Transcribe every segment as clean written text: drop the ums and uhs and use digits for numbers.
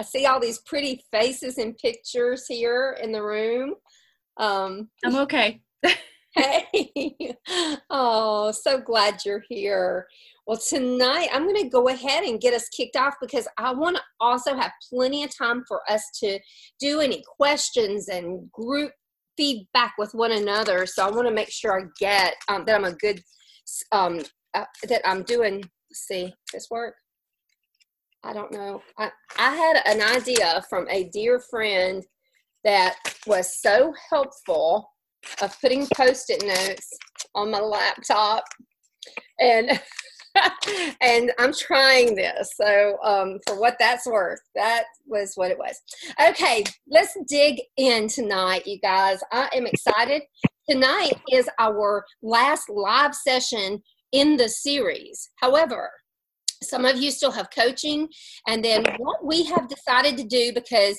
see all these pretty faces and pictures here in the room. I'm okay. Hey, oh, so glad you're here. Well, tonight I'm going to go ahead and get us kicked off because I want to also have plenty of time for us to do any questions and group feedback with one another. So I want to make sure I get that I'm a good, that I'm doing, let's see, this work? I don't know. I had an idea from a dear friend that was so helpful of putting Post-it notes on my laptop, and and I'm trying this. So for what that's worth, that was what it was. Okay, let's dig in tonight, you guys. I am excited. Tonight is our last live session in the series. However, some of you still have coaching, and then what we have decided to do, because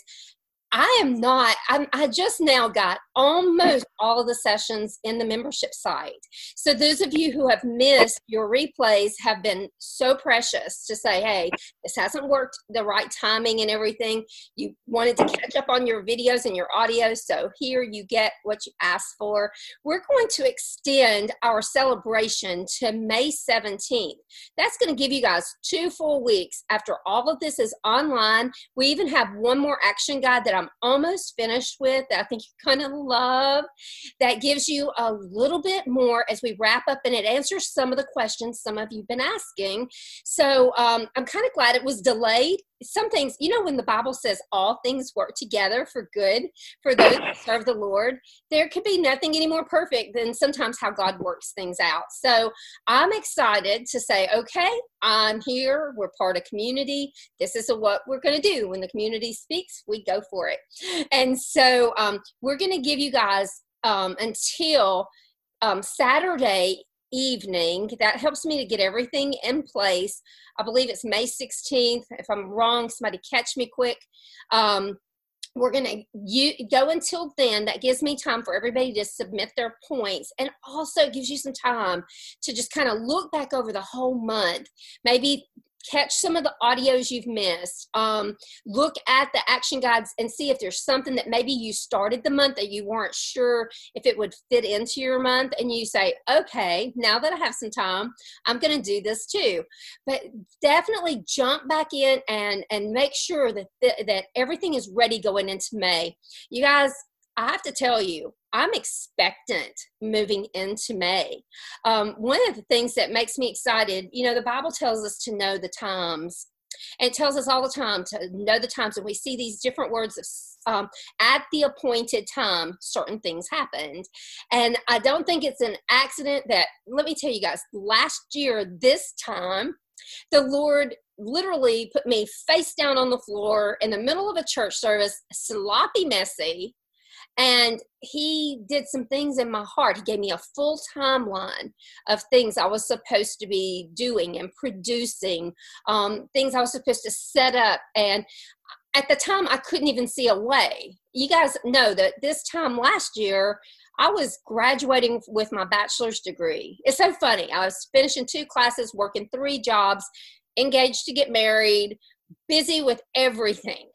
I just now got almost all of the sessions in the membership site. So those of you who have missed, your replays have been so precious to say, hey, this hasn't worked the right timing and everything. You wanted to catch up on your videos and your audio. So here you get what you asked for. We're going to extend our celebration to May 17th. That's going to give you guys 2 full weeks after all of this is online. We even have one more action guide that I'm almost finished with that I think you're going to love, that gives you a little bit more as we wrap up, and it answers some of the questions some of you've been asking. So I'm kind of glad it was delayed. Some things, you know, when the Bible says all things work together for good for those who serve the Lord, there could be nothing any more perfect than sometimes how God works things out. So I'm excited to say, okay, I'm here. We're part of community. This is what we're going to do. When the community speaks, we go for it. And so we're going to give you guys until Saturday evening. That helps me to get everything in place. I believe it's May 16th. If I'm wrong, somebody catch me quick. We're going to go until then. That gives me time for everybody to submit their points, and also gives you some time to just kind of look back over the whole month. Maybe catch some of the audios you've missed. Look at the action guides and see if there's something that maybe you started the month that you weren't sure if it would fit into your month, and you say, okay, now that I have some time, I'm going to do this too. But definitely jump back in and make sure that that everything is ready going into May. You guys, I have to tell you, I'm expectant moving into May. One of the things that makes me excited, you know, the Bible tells us to know the times. And it tells us all the time to know the times. And we see these different words of at the appointed time, certain things happened. And I don't think it's an accident that, let me tell you guys, last year, this time, the Lord literally put me face down on the floor in the middle of a church service, sloppy, messy. And he did some things in my heart. He gave me a full timeline of things I was supposed to be doing and producing, things I was supposed to set up. And at the time, I couldn't even see a way. You guys know that this time last year, I was graduating with my bachelor's degree. It's so funny. I was finishing 2 classes, working 3 jobs, engaged to get married, busy with everything.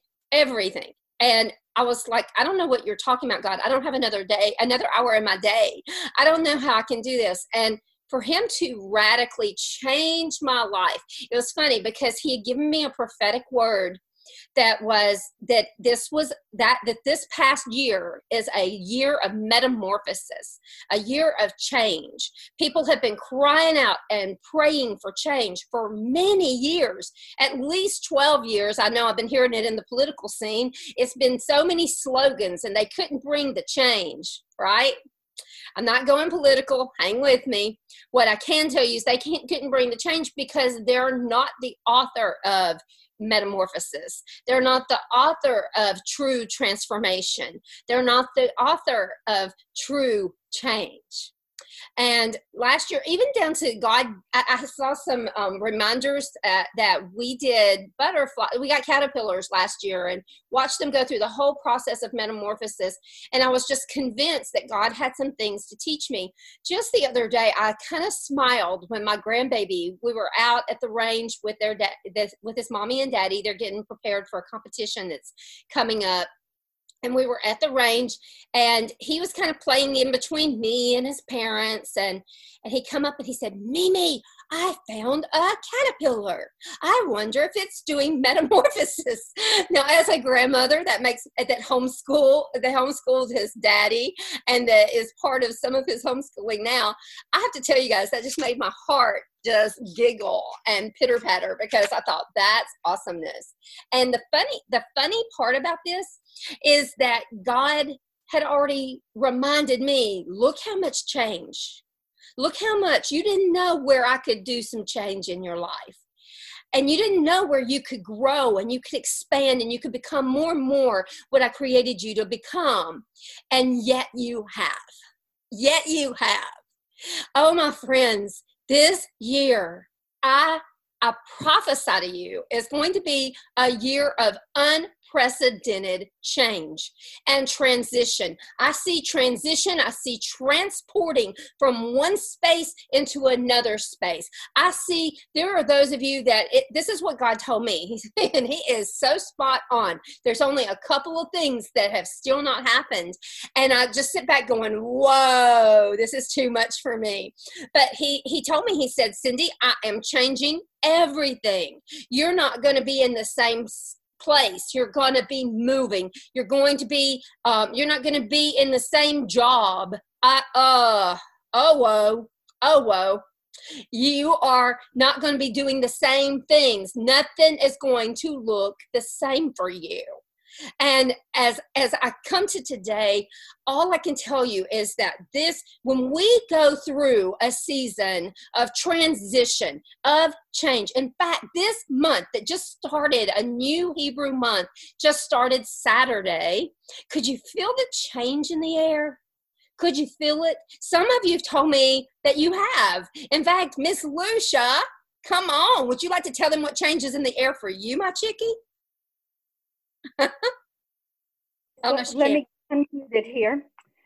And I was like, I don't know what you're talking about, God. I don't have another hour in my day. I don't know how I can do this. And for him to radically change my life, it was funny because he had given me a prophetic word that was that this past year is a year of metamorphosis, a year of change. People have been crying out and praying for change for many years, at least 12 years. I know I've been hearing it in the political scene. It's been so many slogans, and they couldn't bring the change, right? I'm not going political. Hang with me. What I can tell you is they couldn't bring the change because they're not the author of metamorphosis. They're not the author of true transformation. They're not the author of true change. And last year, even down to God, I saw some reminders that we did we got caterpillars last year and watched them go through the whole process of metamorphosis. And I was just convinced that God had some things to teach me. Just the other day, I kind of smiled when my grandbaby, we were out at the range with with his mommy and daddy. They're getting prepared for a competition that's coming up. And we were at the range, and he was kind of playing in between me and his parents. And he come up and he said, "Mimi, I found a caterpillar. I wonder if it's doing metamorphosis." Now, as a grandmother that homeschooled his daddy and that is part of some of his homeschooling now, I have to tell you guys, that just made my heart just giggle and pitter patter, because I thought, that's awesomeness. And the funny part about this is that God had already reminded me, look how much change. Look how much you didn't know where I could do some change in your life. And you didn't know where you could grow and you could expand and you could become more and more what I created you to become. And yet you have. Yet you have. Oh, my friends, this year, I prophesy to you, is going to be a year of unprecedented change and transition. I see transition. I see transporting from one space into another space. I see there are those of you that this is what God told me. And he is so spot on. There's only a couple of things that have still not happened. And I just sit back going, whoa, this is too much for me. But he told me, he said, "Cindy, I am changing everything. You're not going to be in the same place. You're going to be moving. You're going to be, you're not going to be in the same job. Oh, whoa. You are not going to be doing the same things. Nothing is going to look the same for you." And as I come to today, all I can tell you is that when we go through a season of transition, of change, in fact, this month that just started, a new Hebrew month, just started Saturday, could you feel the change in the air? Could you feel it? Some of you have told me that you have. In fact, Miss Lucia, come on. Would you like to tell them what changes in the air for you, my chickie? Let me unmute it here.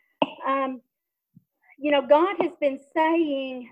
God has been saying,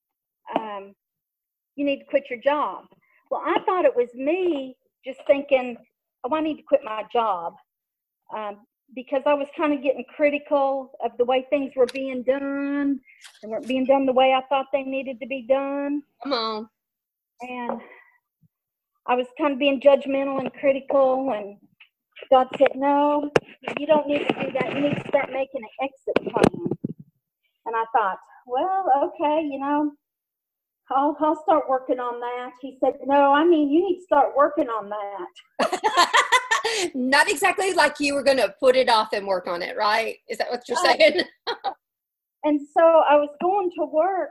you need to quit your job. Well, I thought it was me just thinking, oh, I need to quit my job, because I was kind of getting critical of the way things were being done. They weren't being done the way I thought they needed to be done. Come on. And I was kind of being judgmental and critical, and God said, "No, you don't need to do that. You need to start making an exit plan." And I thought, well, okay, I'll start working on that. He said, "No, you need to start working on that." Not exactly like you were going to put it off and work on it, right? Is that what you're saying? And so I was going to work,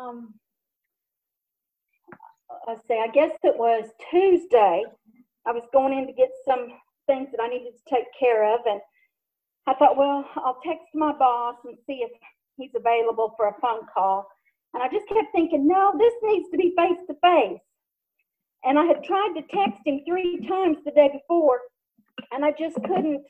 I guess it was Tuesday. I was going in to get some things that I needed to take care of, and I thought, well, I'll text my boss and see if he's available for a phone call. And I just kept thinking, no, this needs to be face to face. And I had tried to text him 3 times the day before, and I just couldn't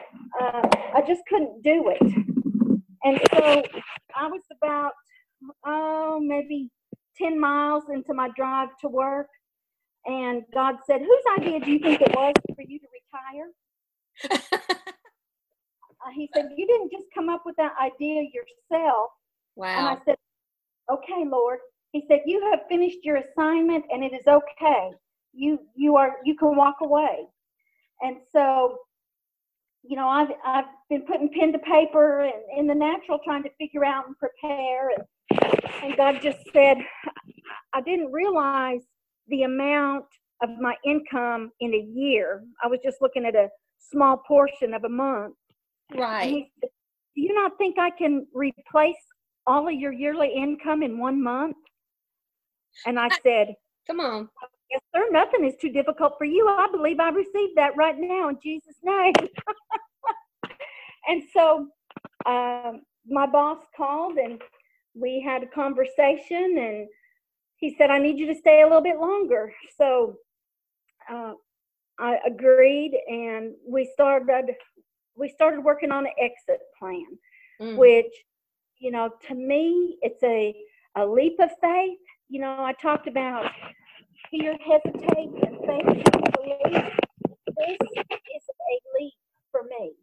do it. And so I was about maybe 10 miles into my drive to work, and God said, "Whose idea do you think it was for you to retire?" He said, "You didn't just come up with that idea yourself." Wow. And I said, "Okay, Lord." He said, "You have finished your assignment, and it is okay. You can walk away." And so, I've been putting pen to paper and in the natural, trying to figure out and prepare. And God just said, I didn't realize the amount of my income in a year. I was just looking at a small portion of a month. Right. And he said, "Do you not think I can replace all of your yearly income in 1 month?" And I said, "Come on. Yes, sir. Nothing is too difficult for you. I believe I received that right now in Jesus' name." And so my boss called, and we had a conversation, and he said, I need you to stay a little bit longer. So I agreed, and we started working on an exit plan, which, to me, it's a leap of faith. I talked about fear hesitates and faith comes to leap. This is a leap for me.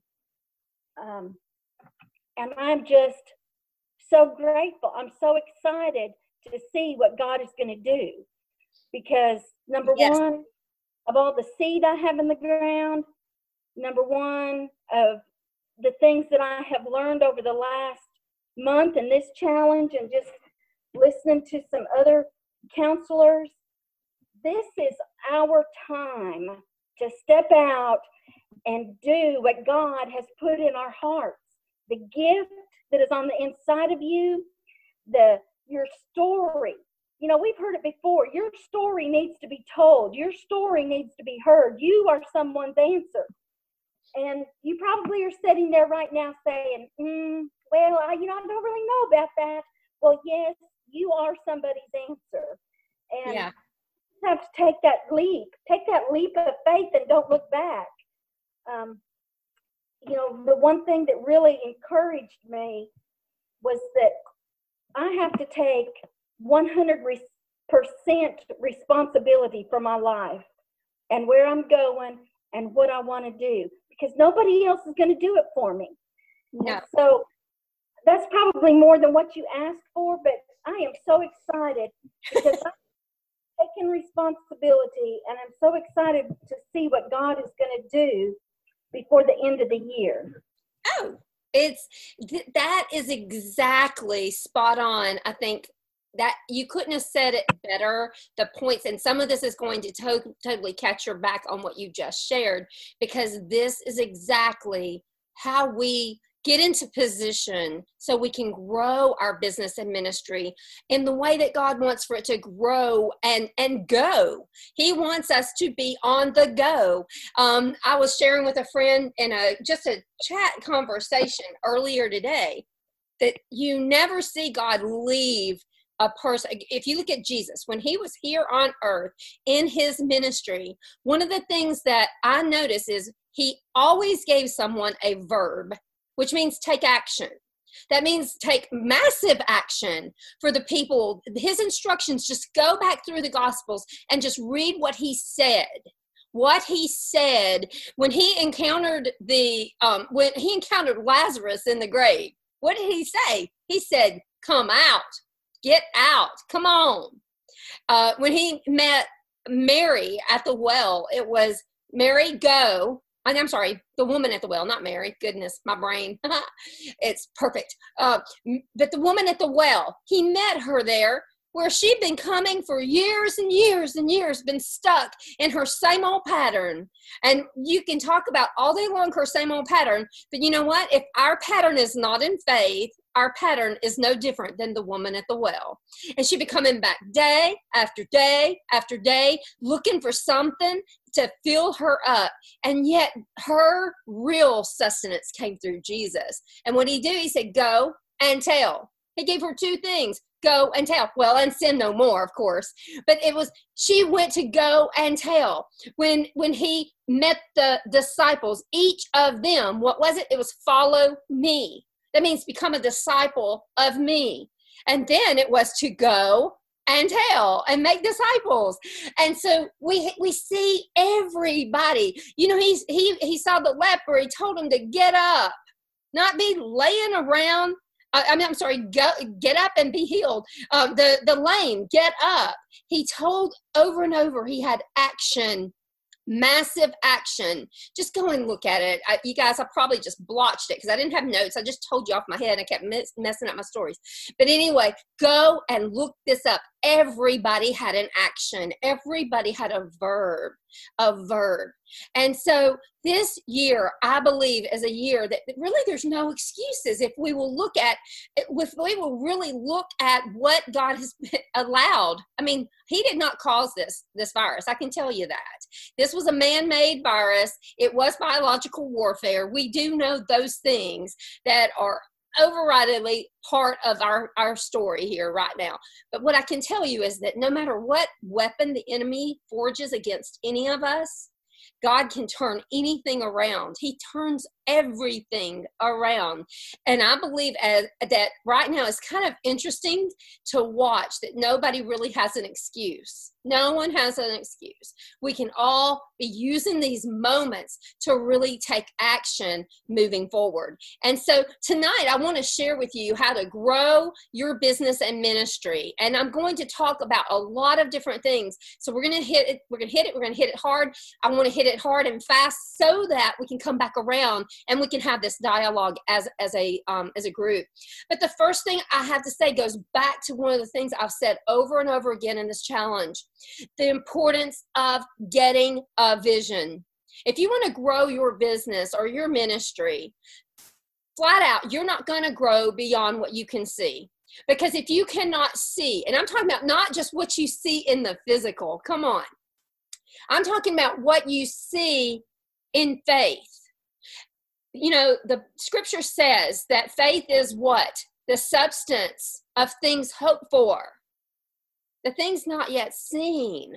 And I'm just so grateful. I'm so excited to see what God is going to do. Because number one, of all the seed I have in the ground, number one, of the things that I have learned over the last month in this challenge, and just listening to some other counselors, this is our time to step out and do what God has put in our hearts. The gift that is on the inside of you, your story. We've heard it before. Your story needs to be told. Your story needs to be heard. You are someone's answer. And you probably are sitting there right now saying, well, I don't really know about that. Well, yes, you are somebody's answer. And you have to take that leap. Take that leap of faith and don't look back. The one thing that really encouraged me was that I have to take 100% responsibility for my life and where I'm going and what I want to do, because nobody else is going to do it for me. No. So that's probably more than what you asked for, but I am so excited because I'm taking responsibility, and I'm so excited to see what God is going to do before the end of the year. Oh, that is exactly spot on. I think that you couldn't have said it better, the points, and some of this is going to totally catch your back on what you just shared, because this is exactly how we get into position so we can grow our business and ministry in the way that God wants for it to grow and go. He wants us to be on the go. I was sharing with a friend in just a chat conversation earlier today that you never see God leave a person. If you look at Jesus, when he was here on earth in his ministry, one of the things that I notice is he always gave someone a verb, which means take action. That means take massive action for the people. His instructions, just go back through the Gospels and just read what he said. What he said when he encountered Lazarus in the grave. What did he say? He said, "Come out. Get out. Come on." When he met Mary at the well, it was, "Mary, go." I'm sorry, the woman at the well, not Mary. Goodness, my brain. It's perfect. But the woman at the well, he met her there where she'd been coming for years and years and years, been stuck in her same old pattern. And you can talk about all day long her same old pattern, but you know what? If our pattern is not in faith, our pattern is no different than the woman at the well. And she'd be coming back day after day after day, looking for something to fill her up. And yet her real sustenance came through Jesus. And what did he do? He said, "Go and tell." He gave her two things. Go and tell. Well, and sin no more, of course. But she went to go and tell. When he met the disciples, each of them, what was it? It was follow me. That means become a disciple of me. And then it was to go and tell and make disciples. And so we see everybody. He saw the leper. He told him to get up, not be laying around. Get up and be healed. The lame, get up. He told over and over, he had action, massive action. Just go and look at it. You guys, I probably just blotched it because I didn't have notes. I just told you off my head. I kept messing up my stories. But anyway, go and look this up. Everybody had an action. Everybody had a verb. And so this year, I believe, is a year that really there's no excuses if we will really look at what God has allowed. I mean, he did not cause this virus. I can tell you that. This was a man-made virus. It was biological warfare. We do know those things that are overridingly part of our story here right now. But what I can tell you is that no matter what weapon the enemy forges against any of us, God can turn anything around. He turns everything around. And I believe that right now it's kind of interesting to watch that nobody really has an excuse. No one has an excuse. We can all be using these moments to really take action moving forward. And so tonight I want to share with you how to grow your business and ministry. And I'm going to talk about a lot of different things. So we're going to hit it. We're going to hit it hard. I want to hit it hard and fast so that we can come back around and we can have this dialogue as a group. But the first thing I have to say goes back to one of the things I've said over and over again in this challenge: the importance of getting a vision. If you want to grow your business or your ministry, flat out, you're not going to grow beyond what you can see. Because if you cannot see, and I'm talking about not just what you see in the physical, come on. I'm talking about what you see in faith. You know, the scripture says that faith is what? The substance of things hoped for, the things not yet seen.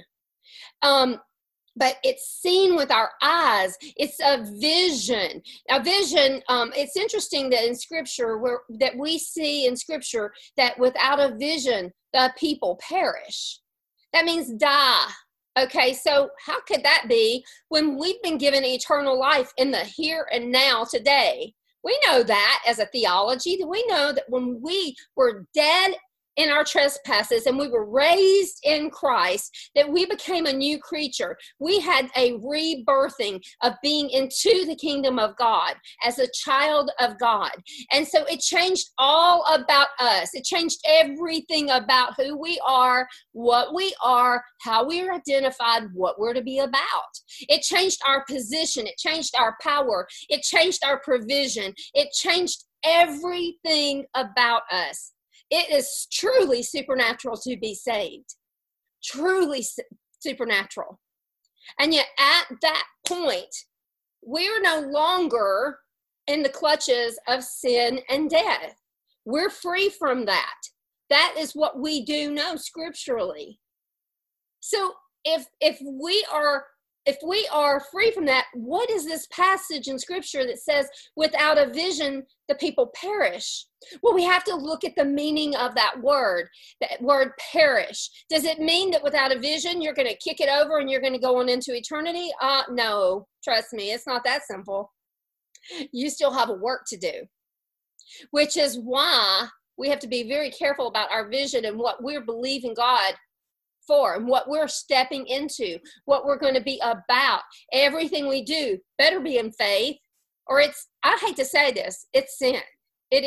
But it's seen with our eyes. It's a vision. A vision, it's interesting that in scripture, that we see in scripture that without a vision, the people perish. That means die. Okay, so how could that be when we've been given eternal life in the here and now today? We know that as a theology. We know that when we were dead in our trespasses and we were raised in Christ, that we became a new creature. We had a rebirthing of being into the kingdom of God as a child of God. And so it changed all about us. It changed everything about who we are, what we are, how we are identified, what we're to be about. It changed our position. It changed our power. It changed our provision. It changed everything about us. It is truly supernatural to be saved. Truly supernatural. And yet at that point, we are no longer in the clutches of sin and death. We're free from that. That is what we do know scripturally. So if we are free from that, what is this passage in scripture that says without a vision the people perish? Well, we have to look at the meaning of that word perish. Does it mean that without a vision you're going to kick it over and you're going to go on into eternity? No, trust me, it's not that simple. You still have a work to do, which is why we have to be very careful about our vision and what we're believing God for and what we're stepping into, what we're going to be about. Everything we do better be in faith, or I hate to say this, it's sin. It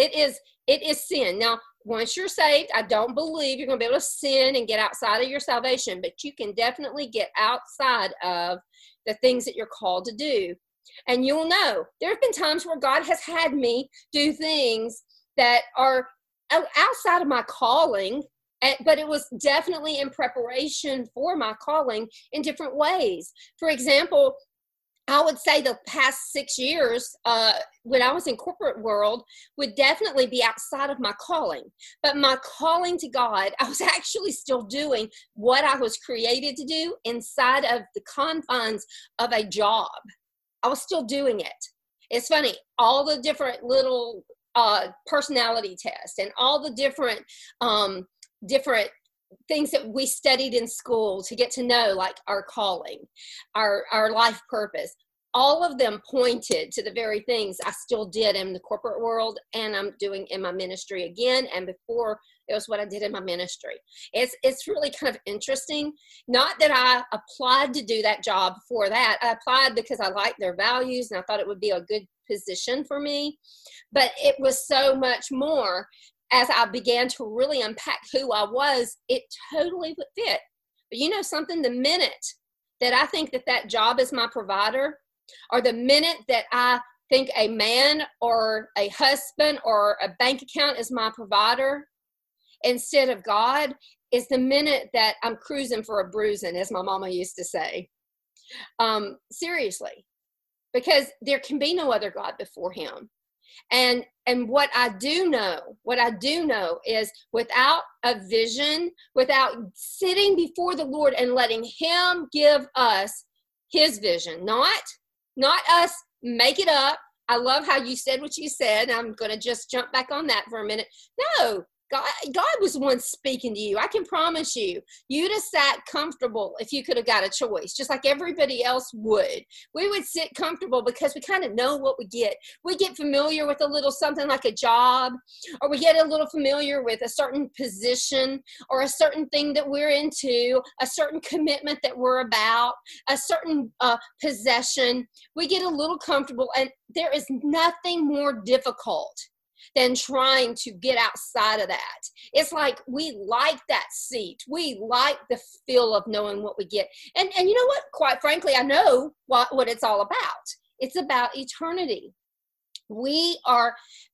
is sin. Now, once you're saved, I don't believe you're going to be able to sin and get outside of your salvation, but you can definitely get outside of the things that you're called to do. And you'll know there have been times where God has had me do things that are outside of my calling, but it was definitely in preparation for my calling in different ways. For example, I would say the past 6 years when I was in corporate world would definitely be outside of my calling. But my calling to God, I was actually still doing what I was created to do inside of the confines of a job. I was still doing it. It's funny, all the different little personality tests and all the different things that we studied in school to get to know, like our calling, our life purpose, all of them pointed to the very things I still did in the corporate world and I'm doing in my ministry again. And before, it was what I did in my ministry. It's really kind of interesting. Not that I applied to do that job for that. I applied because I liked their values and I thought it would be a good position for me. But it was so much more. As I began to really unpack who I was, it totally would fit. But you know something? The minute that I think that job is my provider, or the minute that I think a man or a husband or a bank account is my provider instead of God, is the minute that I'm cruising for a bruising, as my mama used to say. Seriously. Because there can be no other God before him. And what I do know is without a vision, without sitting before the Lord and letting him give us his vision, not us make it up. I love how you said what you said. I'm going to just jump back on that for a minute. No, God was the one speaking to you. I can promise you, you'd have sat comfortable if you could have got a choice, just like everybody else would. We would sit comfortable because we kind of know what we get. We get familiar with a little something like a job, or we get a little familiar with a certain position or a certain thing that we're into, a certain commitment that we're about, a certain possession. We get a little comfortable, and there is nothing more difficult than trying to get outside of that. It's like we like that seat. We like the feel of knowing what we get. And you know what? Quite frankly, I know what it's all about. It's about eternity. We have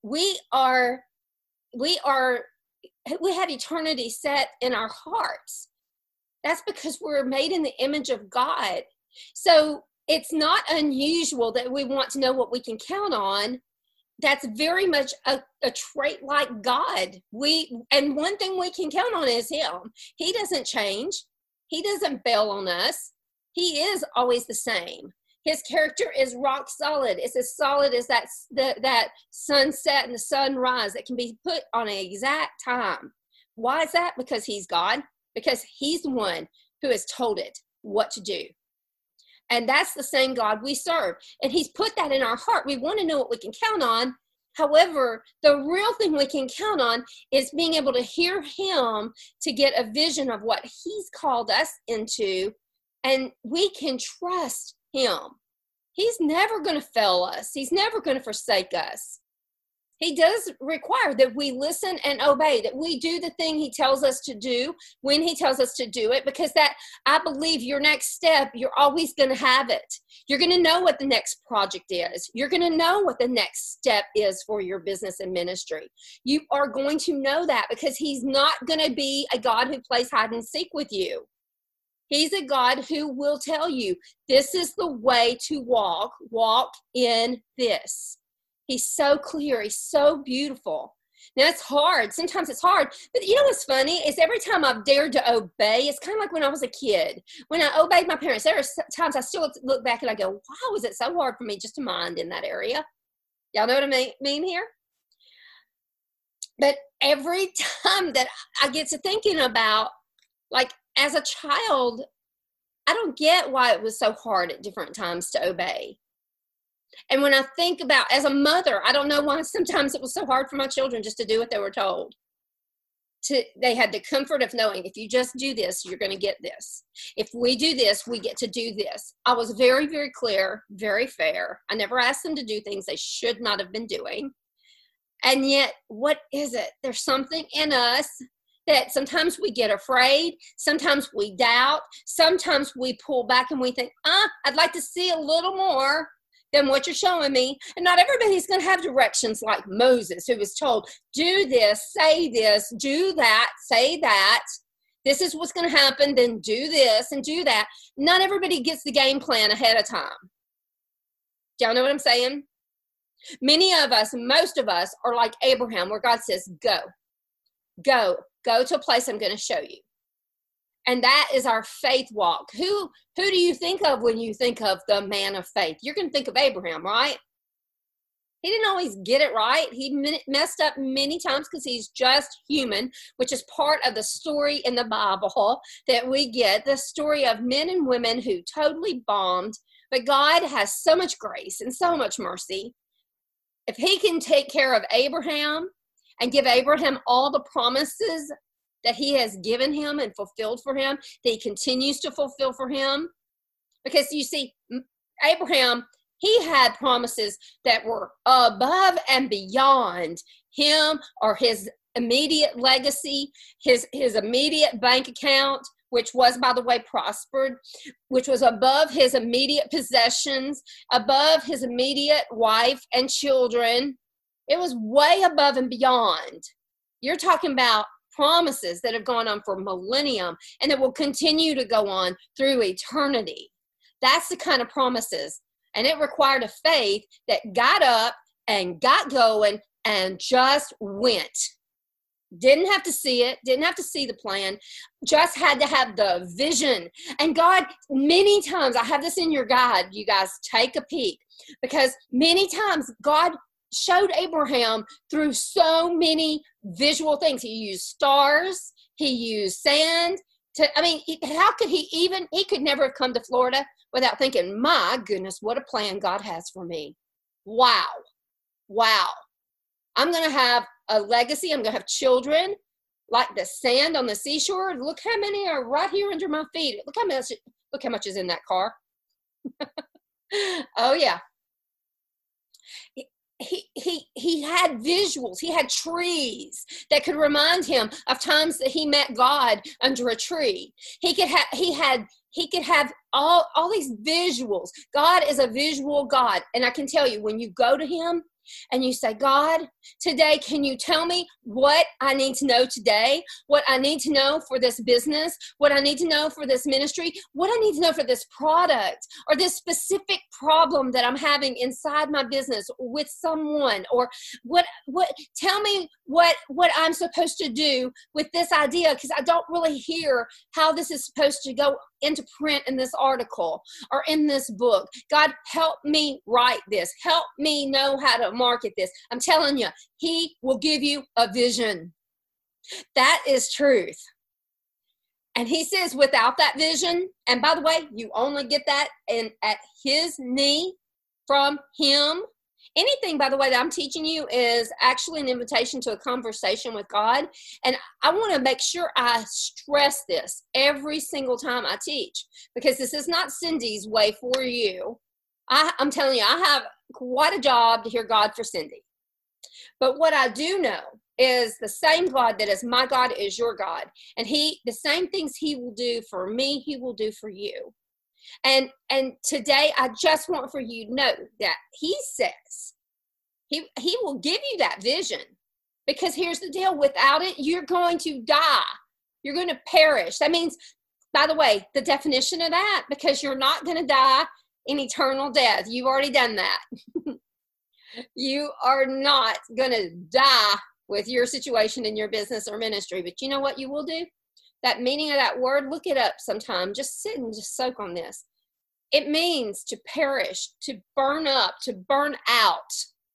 eternity set in our hearts. That's because we're made in the image of God. So it's not unusual that we want to know what we can count on. That's very much a trait like God. And one thing we can count on is him. He doesn't change. He doesn't bail on us. He is always the same. His character is rock solid. It's as solid as that sunset and the sunrise that can be put on an exact time. Why is that? Because he's God. Because he's the one who has told it what to do. And that's the same God we serve. And he's put that in our heart. We want to know what we can count on. However, the real thing we can count on is being able to hear him to get a vision of what he's called us into. And we can trust him. He's never going to fail us. He's never going to forsake us. He does require that we listen and obey, that we do the thing he tells us to do when he tells us to do it, because that, I believe, your next step, you're always going to have it. You're going to know what the next project is. You're going to know what the next step is for your business and ministry. You are going to know that because he's not going to be a God who plays hide and seek with you. He's a God who will tell you, this is the way to walk in this. He's so clear. He's so beautiful. Now, it's hard. Sometimes it's hard. But you know what's funny is every time I've dared to obey, it's kind of like when I was a kid. When I obeyed my parents, there are times I still look back and I go, why was it so hard for me just to mind in that area? Y'all know what I mean here? But every time that I get to thinking about, like, as a child, I don't get why it was so hard at different times to obey. And when I think about, as a mother, I don't know why sometimes it was so hard for my children just to do what they were told. They had the comfort of knowing, if you just do this, you're going to get this. If we do this, we get to do this. I was very, very clear, very fair. I never asked them to do things they should not have been doing. And yet, what is it? There's something in us that sometimes we get afraid, sometimes we doubt, sometimes we pull back and we think, I'd like to see a little more than what you're showing me. And not everybody's going to have directions like Moses, who was told, do this, say this, do that, say that. This is what's going to happen, then do this and do that. Not everybody gets the game plan ahead of time. Do y'all know what I'm saying? Many of us, most of us are like Abraham, where God says, go to a place I'm going to show you. And that is our faith walk. Who do you think of when you think of the man of faith? You're going to think of Abraham, right? He didn't always get it right. He messed up many times because he's just human, which is part of the story in the Bible that we get, the story of men and women who totally bombed. But God has so much grace and so much mercy. If he can take care of Abraham and give Abraham all the promises that he has given him and fulfilled for him, that he continues to fulfill for him. Because you see, Abraham, he had promises that were above and beyond him or his immediate legacy, his immediate bank account, which was, by the way, prospered, which was above his immediate possessions, above his immediate wife and children. It was way above and beyond. You're talking about promises that have gone on for millennium and that will continue to go on through eternity. That's the kind of promises. And it required a faith that got up, and got going and just went. Didn't have to see it, didn't have to see the plan, just had to have the vision. And God, many times, I have this in your guide, you guys, take a peek, because many times God showed Abraham through so many visual things. He used stars, he used sand. How could he could never have come to Florida without thinking, my goodness, what a plan God has for me. Wow. I'm going to have a legacy. I'm going to have children like the sand on the seashore. Look how many are right here under my feet. Look how much is in that car. Oh yeah. He had visuals. He had trees that could remind him of times that he met God under a tree. He could have all these visuals. God is a visual God. And I can tell you, when you go to him and you say, God, today, can you tell me what I need to know today? What I need to know for this business? What I need to know for this ministry? What I need to know for this product or this specific problem that I'm having inside my business with someone? Or tell me what I'm supposed to do with this idea, because I don't really hear how this is supposed to go into print in this article or in this book. God, help me write this. Help me know how to market this. I'm telling you, he will give you a vision. That is truth. And he says, without that vision, and by the way, you only get that at his knee from him. Anything, by the way, that I'm teaching you is actually an invitation to a conversation with God. And I want to make sure I stress this every single time I teach, because this is not Cindy's way for you. I'm telling you, I have quite a job to hear God for Cindy. But what I do know is the same God that is my God is your God. And the same things he will do for me, he will do for you. And today, I just want for you to know that he says he will give you that vision, because here's the deal. Without it, you're going to die. You're going to perish. That means, by the way, the definition of that, because you're not going to die in eternal death. You've already done that. You are not going to die with your situation in your business or ministry. But you know what you will do? That meaning of that word, look it up sometime. Just sit and just soak on this. It means to perish, to burn up, to burn out.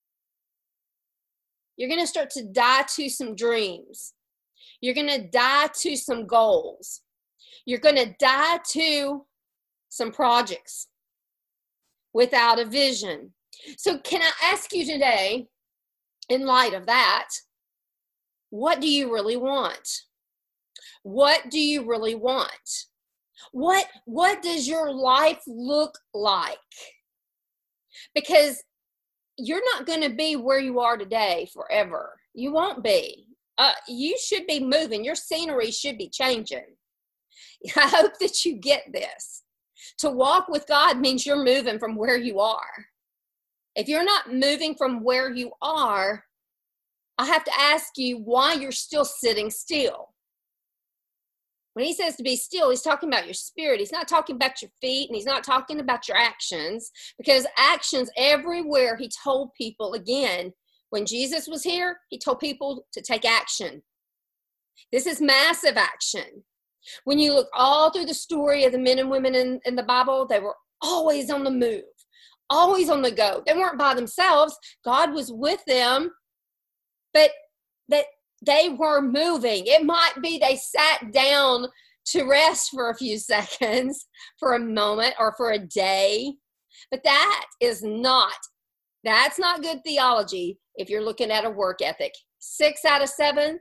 You're going to start to die to some dreams. You're going to die to some goals. You're going to die to some projects without a vision. So can I ask you today, in light of that, what do you really want? What do you really want? What does your life look like? Because you're not going to be where you are today forever. You won't be. You should be moving. Your scenery should be changing. I hope that you get this. To walk with God means you're moving from where you are. If you're not moving from where you are, I have to ask you why you're still sitting still. When he says to be still, he's talking about your spirit. He's not talking about your feet, and he's not talking about your actions, because actions everywhere, he told people, again, when Jesus was here, he told people to take action. This is massive action. When you look all through the story of the men and women in the Bible, they were always on the move, always on the go. They weren't by themselves. God was with them, but they were moving. It might be they sat down to rest for a few seconds, for a moment, or for a day. But that's not good theology if you're looking at a work ethic. 6 out of 7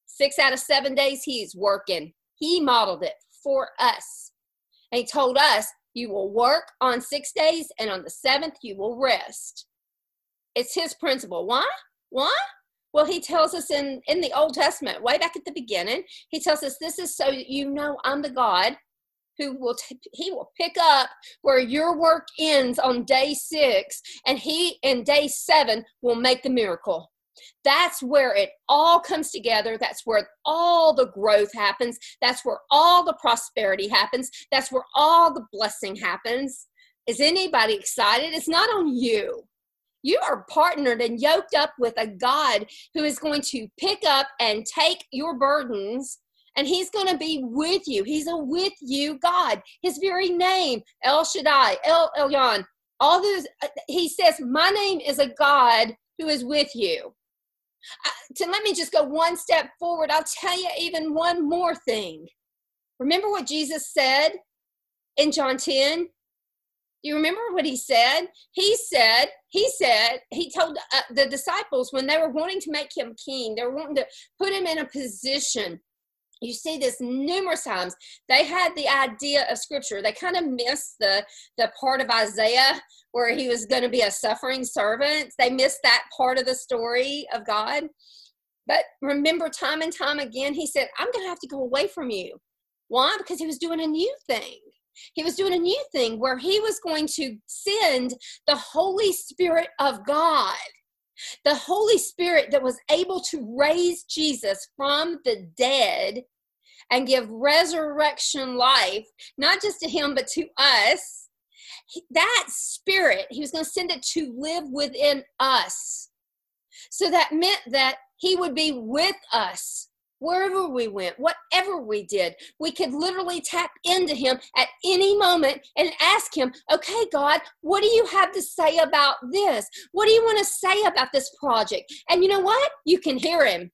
days he's working. He modeled it for us. And he told us, you will work on 6 days, and on the 7th you will rest. It's his principle. Why? Well, he tells us in the Old Testament, way back at the beginning, he tells us this is so that you know I'm the God who he will pick up where your work ends on day 6, and he in day 7 will make the miracle. That's where it all comes together. That's where all the growth happens. That's where all the prosperity happens. That's where all the blessing happens. Is anybody excited? It's not on you. You are partnered and yoked up with a God who is going to pick up and take your burdens, and he's going to be with you. He's a with you God. His very name, El Shaddai, El Elyon, all those, he says, my name is a God who is with you. Let me just go one step forward. I'll tell you even one more thing. Remember what Jesus said in John 10? Do you remember what he said? He told the disciples when they were wanting to make him king, they were wanting to put him in a position. You see this numerous times. They had the idea of scripture. They kind of missed the part of Isaiah where he was going to be a suffering servant. They missed that part of the story of God. But remember, time and time again, he said, I'm going to have to go away from you. Why? Because he was doing a new thing. He was doing a new thing where he was going to send the Holy Spirit of God. The Holy Spirit that was able to raise Jesus from the dead and give resurrection life, not just to him, but to us. That Spirit, he was going to send it to live within us. So that meant that he would be with us wherever we went, whatever we did. We could literally tap into him at any moment and ask him, okay, God, what do you have to say about this? What do you want to say about this project? And you know what? You can hear him.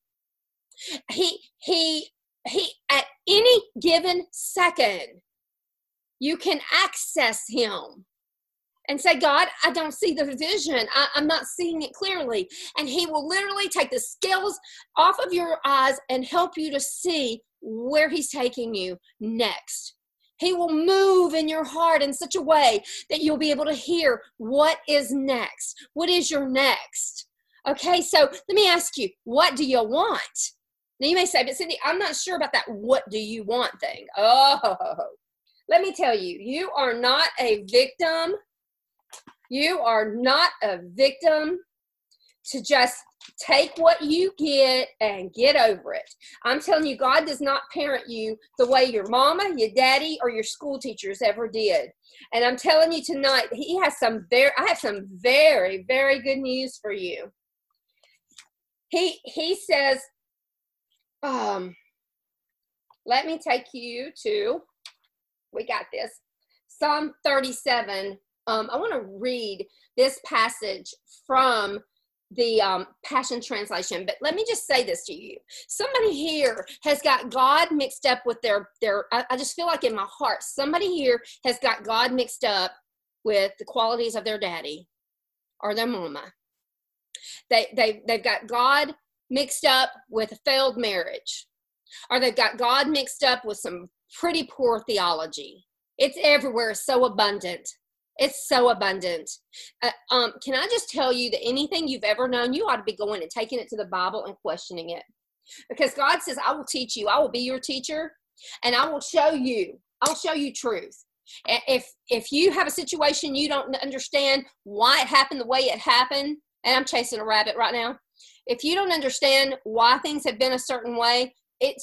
He at any given second, you can access him and say, God, I don't see the vision. I'm not seeing it clearly. And he will literally take the scales off of your eyes and help you to see where he's taking you next. He will move in your heart in such a way that you'll be able to hear what is next. What is your next? Okay, so let me ask you, what do you want? Now you may say, but Cindy, I'm not sure about that what do you want thing. Oh, let me tell you, you are not a victim. You are not a victim to just take what you get and get over it. I'm telling you, God does not parent you the way your mama, your daddy, or your school teachers ever did. And I'm telling you tonight, I have some very, very good news for you. He says, let me take you to, we got this, Psalm 37. I want to read this passage from the Passion Translation, but let me just say this to you. Somebody here has got God mixed up with I just feel like in my heart, somebody here has got God mixed up with the qualities of their daddy or their mama. They've got God mixed up with a failed marriage, or they've got God mixed up with some pretty poor theology. It's everywhere. It's so abundant. It's so abundant. Can I just tell you that anything you've ever known, you ought to be going and taking it to the Bible and questioning it. Because God says, I will teach you. I will be your teacher, and I will show you. I'll show you truth. If you have a situation you don't understand why it happened the way it happened, and I'm chasing a rabbit right now. If you don't understand why things have been a certain way,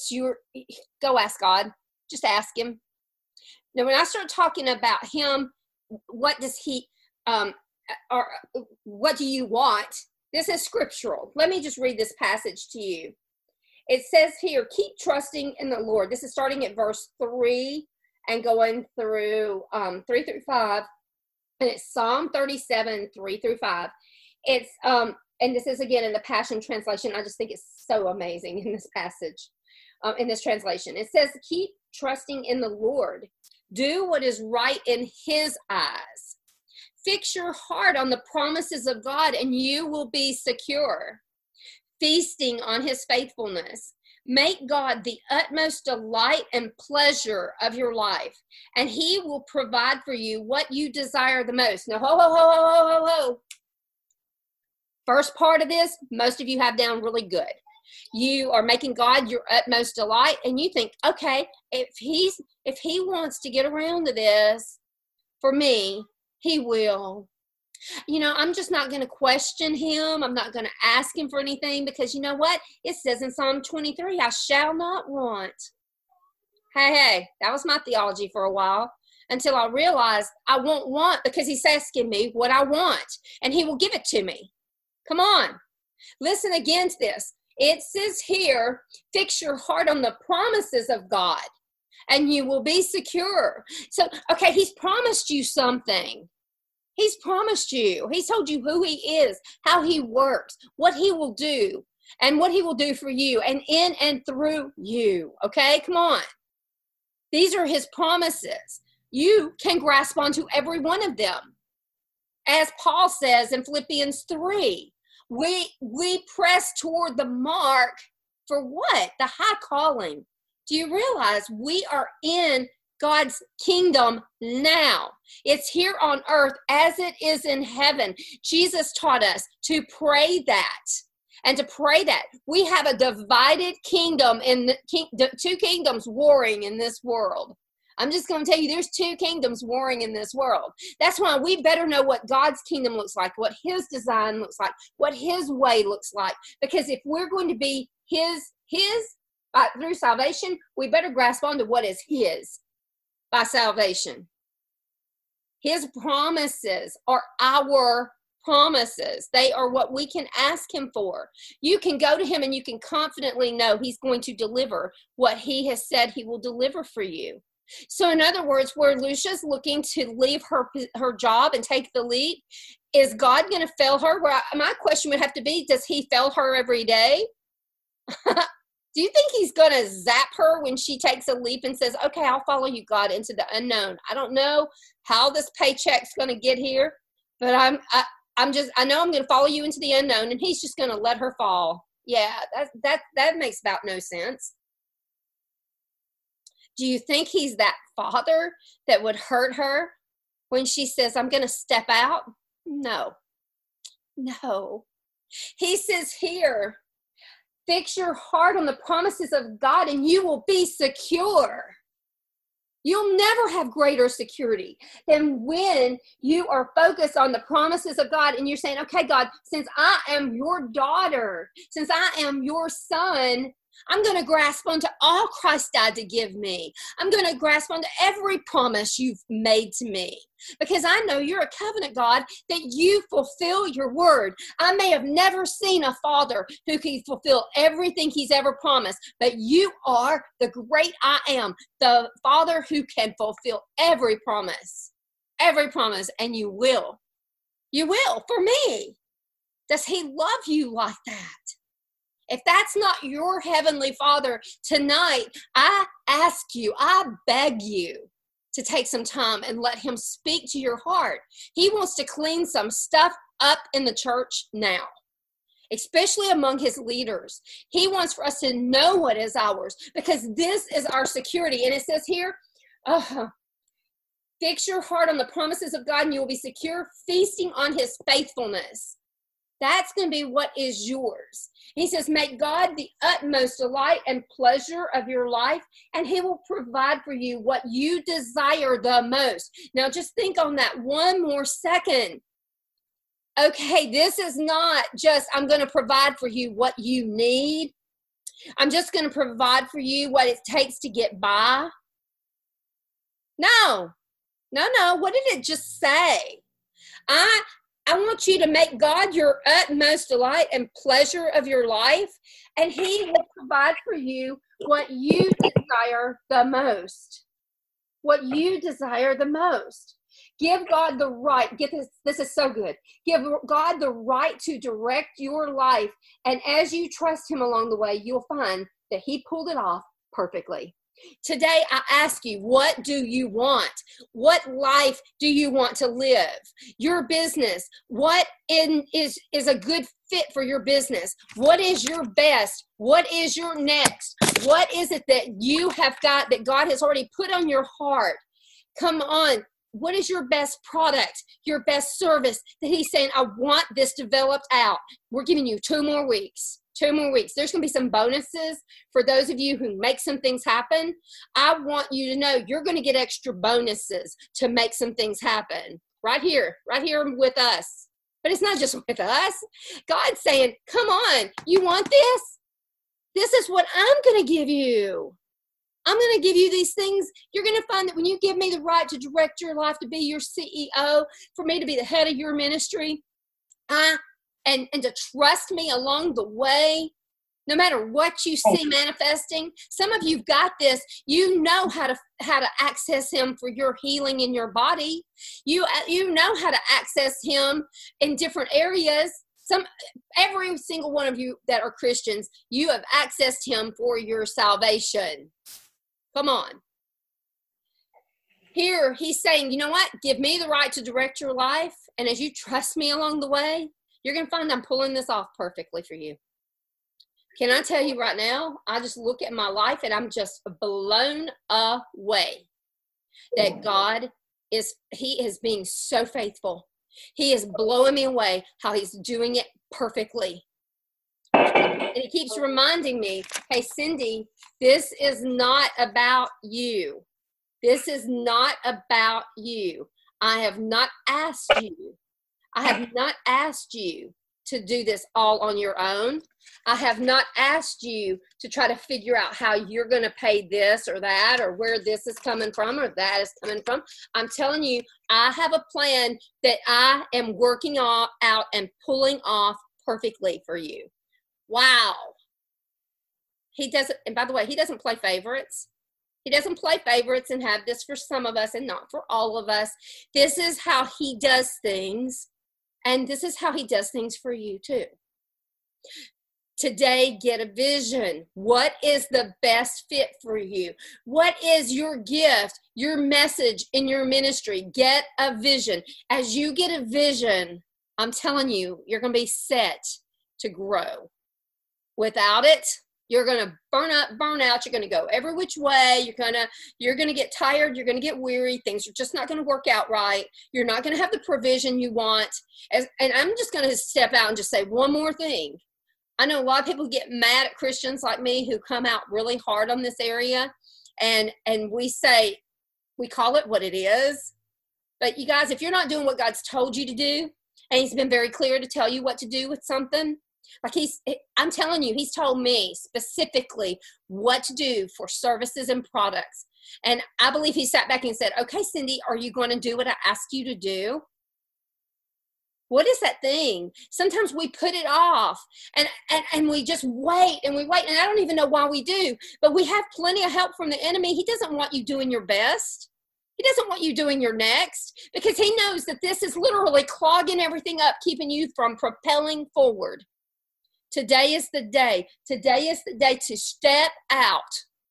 go ask God. Just ask him. Now, when I start talking about him, what does he, or what do you want? This is scriptural. Let me just read this passage to you. It says here, keep trusting in the Lord. This is starting at verse 3 and going through 3 through 5. And it's Psalm 37, 3 through 5. It's, and this is again in the Passion Translation. I just think it's so amazing in this passage, in this translation. It says, keep trusting in the Lord. Do what is right in his eyes. Fix your heart on the promises of God, and you will be secure. Feasting on his faithfulness. Make God the utmost delight and pleasure of your life, and he will provide for you what you desire the most. Now, ho. First part of this, most of you have down really good. You are making God your utmost delight, and you think, okay, if he wants to get around to this for me, he will. You know, I'm just not going to question him. I'm not going to ask him for anything, because you know what? It says in Psalm 23, I shall not want. Hey, that was my theology for a while. until I realized I won't want, because he's asking me what I want, and he will give it to me. Come on. Listen again to this. It says here, fix your heart on the promises of God, and you will be secure. So, okay, he's promised you something. He's promised you. He's told you who he is, how he works, what he will do, and what he will do for you, and in and through you. Okay, come on. These are his promises. You can grasp onto every one of them. As Paul says in Philippians 3, we press toward the mark for what? The high calling. Do you realize we are in God's kingdom now? It's here on earth as it is in heaven. Jesus taught us to pray that. And to pray that we have a divided kingdom, in the two kingdoms warring in this world. I'm just going to tell you, there's two kingdoms warring in this world. That's why we better know what God's kingdom looks like, what his design looks like, what his way looks like. Because if we're going to be his through salvation, we better grasp onto what is his by salvation. His promises are our promises. They are what we can ask him for. You can go to him and you can confidently know he's going to deliver what he has said he will deliver for you. So in other words, where Lucia's looking to leave her job and take the leap, is God going to fail her? Well, my question would have to be, does he fail her every day? Do you think he's going to zap her when she takes a leap and says, okay, I'll follow you, God, into the unknown? I don't know how this paycheck's going to get here, but I know I'm going to follow you into the unknown, and he's just going to let her fall. Yeah, that makes about no sense. Do you think he's that father that would hurt her when she says, I'm going to step out? No. He says here, fix your heart on the promises of God and you will be secure. You'll never have greater security than when you are focused on the promises of God and you're saying, okay, God, since I am your daughter, since I am your son, I'm going to grasp onto all Christ died to give me. I'm going to grasp onto every promise you've made to me, because I know you're a covenant God, that you fulfill your word. I may have never seen a father who can fulfill everything he's ever promised, but you are the great I am, the Father who can fulfill every promise, and you will. You will for me. Does he love you like that? If that's not your heavenly Father, tonight, I ask you, I beg you to take some time and let him speak to your heart. He wants to clean some stuff up in the church now, especially among his leaders. He wants for us to know what is ours, because this is our security. And it says here, fix your heart on the promises of God and you will be secure, feasting on his faithfulness. That's going to be what is yours. He says, make God the utmost delight and pleasure of your life, and he will provide for you what you desire the most. Now, just think on that one more second. Okay, this is not just, I'm going to provide for you what you need. I'm just going to provide for you what it takes to get by. No. What did it just say? I want you to make God your utmost delight and pleasure of your life, and he will provide for you what you desire the most. What you desire the most. Give God the right. Get this. This is so good. Give God the right to direct your life, and as you trust him along the way, you'll find that he pulled it off perfectly. Today, I ask you, what do you want? What life do you want to live? Your business, what is a good fit for your business? What is your best? What is your next? What is it that you have got that God has already put on your heart? Come on. What is your best product, your best service that he's saying, I want this developed out? We're giving you 2 more weeks. 2 more weeks. There's going to be some bonuses for those of you who make some things happen. I want you to know you're going to get extra bonuses to make some things happen right here with us. But it's not just with us. God's saying, come on, you want this? This is what I'm going to give you. I'm going to give you these things. You're going to find that when you give me the right to direct your life, to be your CEO, for me to be the head of your ministry, and to trust me along the way, no matter what you see manifesting. Some of you've got this. You know how to access him for your healing in your body. You know how to access him in different areas. Every single one of you that are Christians, you have accessed him for your salvation. Come on. Here, he's saying, you know what? Give me the right to direct your life. And as you trust me along the way, you're going to find I'm pulling this off perfectly for you. Can I tell you right now, I just look at my life and I'm just blown away that God he is being so faithful. He is blowing me away how he's doing it perfectly. And he keeps reminding me, hey, Cindy, this is not about you. This is not about you. I have not asked you. I have not asked you to do this all on your own. I have not asked you to try to figure out how you're going to pay this or that, or where this is coming from or that is coming from. I'm telling you, I have a plan that I am working out and pulling off perfectly for you. Wow. He doesn't, and by the way, he doesn't play favorites. He doesn't play favorites and have this for some of us and not for all of us. This is how he does things, and this is how he does things for you too. Today, get a vision. What is the best fit for you? What is your gift, your message in your ministry? Get a vision. As you get a vision, I'm telling you, you're going to be set to grow. Without it, you're going to burn out. You're going to go every which way. You're going to get tired. You're going to get weary. Things are just not going to work out right. You're not going to have the provision you want. And I'm just going to step out and just say one more thing. I know a lot of people get mad at Christians like me who come out really hard on this area. And we call it what it is. But you guys, if you're not doing what God's told you to do, and he's been very clear to tell you what to do with something, like I'm telling you, he's told me specifically what to do for services and products. And I believe he sat back and said, okay, Cindy, are you going to do what I asked you to do? What is that thing? Sometimes we put it off and we just wait and we wait. And I don't even know why we do, but we have plenty of help from the enemy. He doesn't want you doing your best. He doesn't want you doing your next, because he knows that this is literally clogging everything up, keeping you from propelling forward. Today is the day. Today is the day to step out,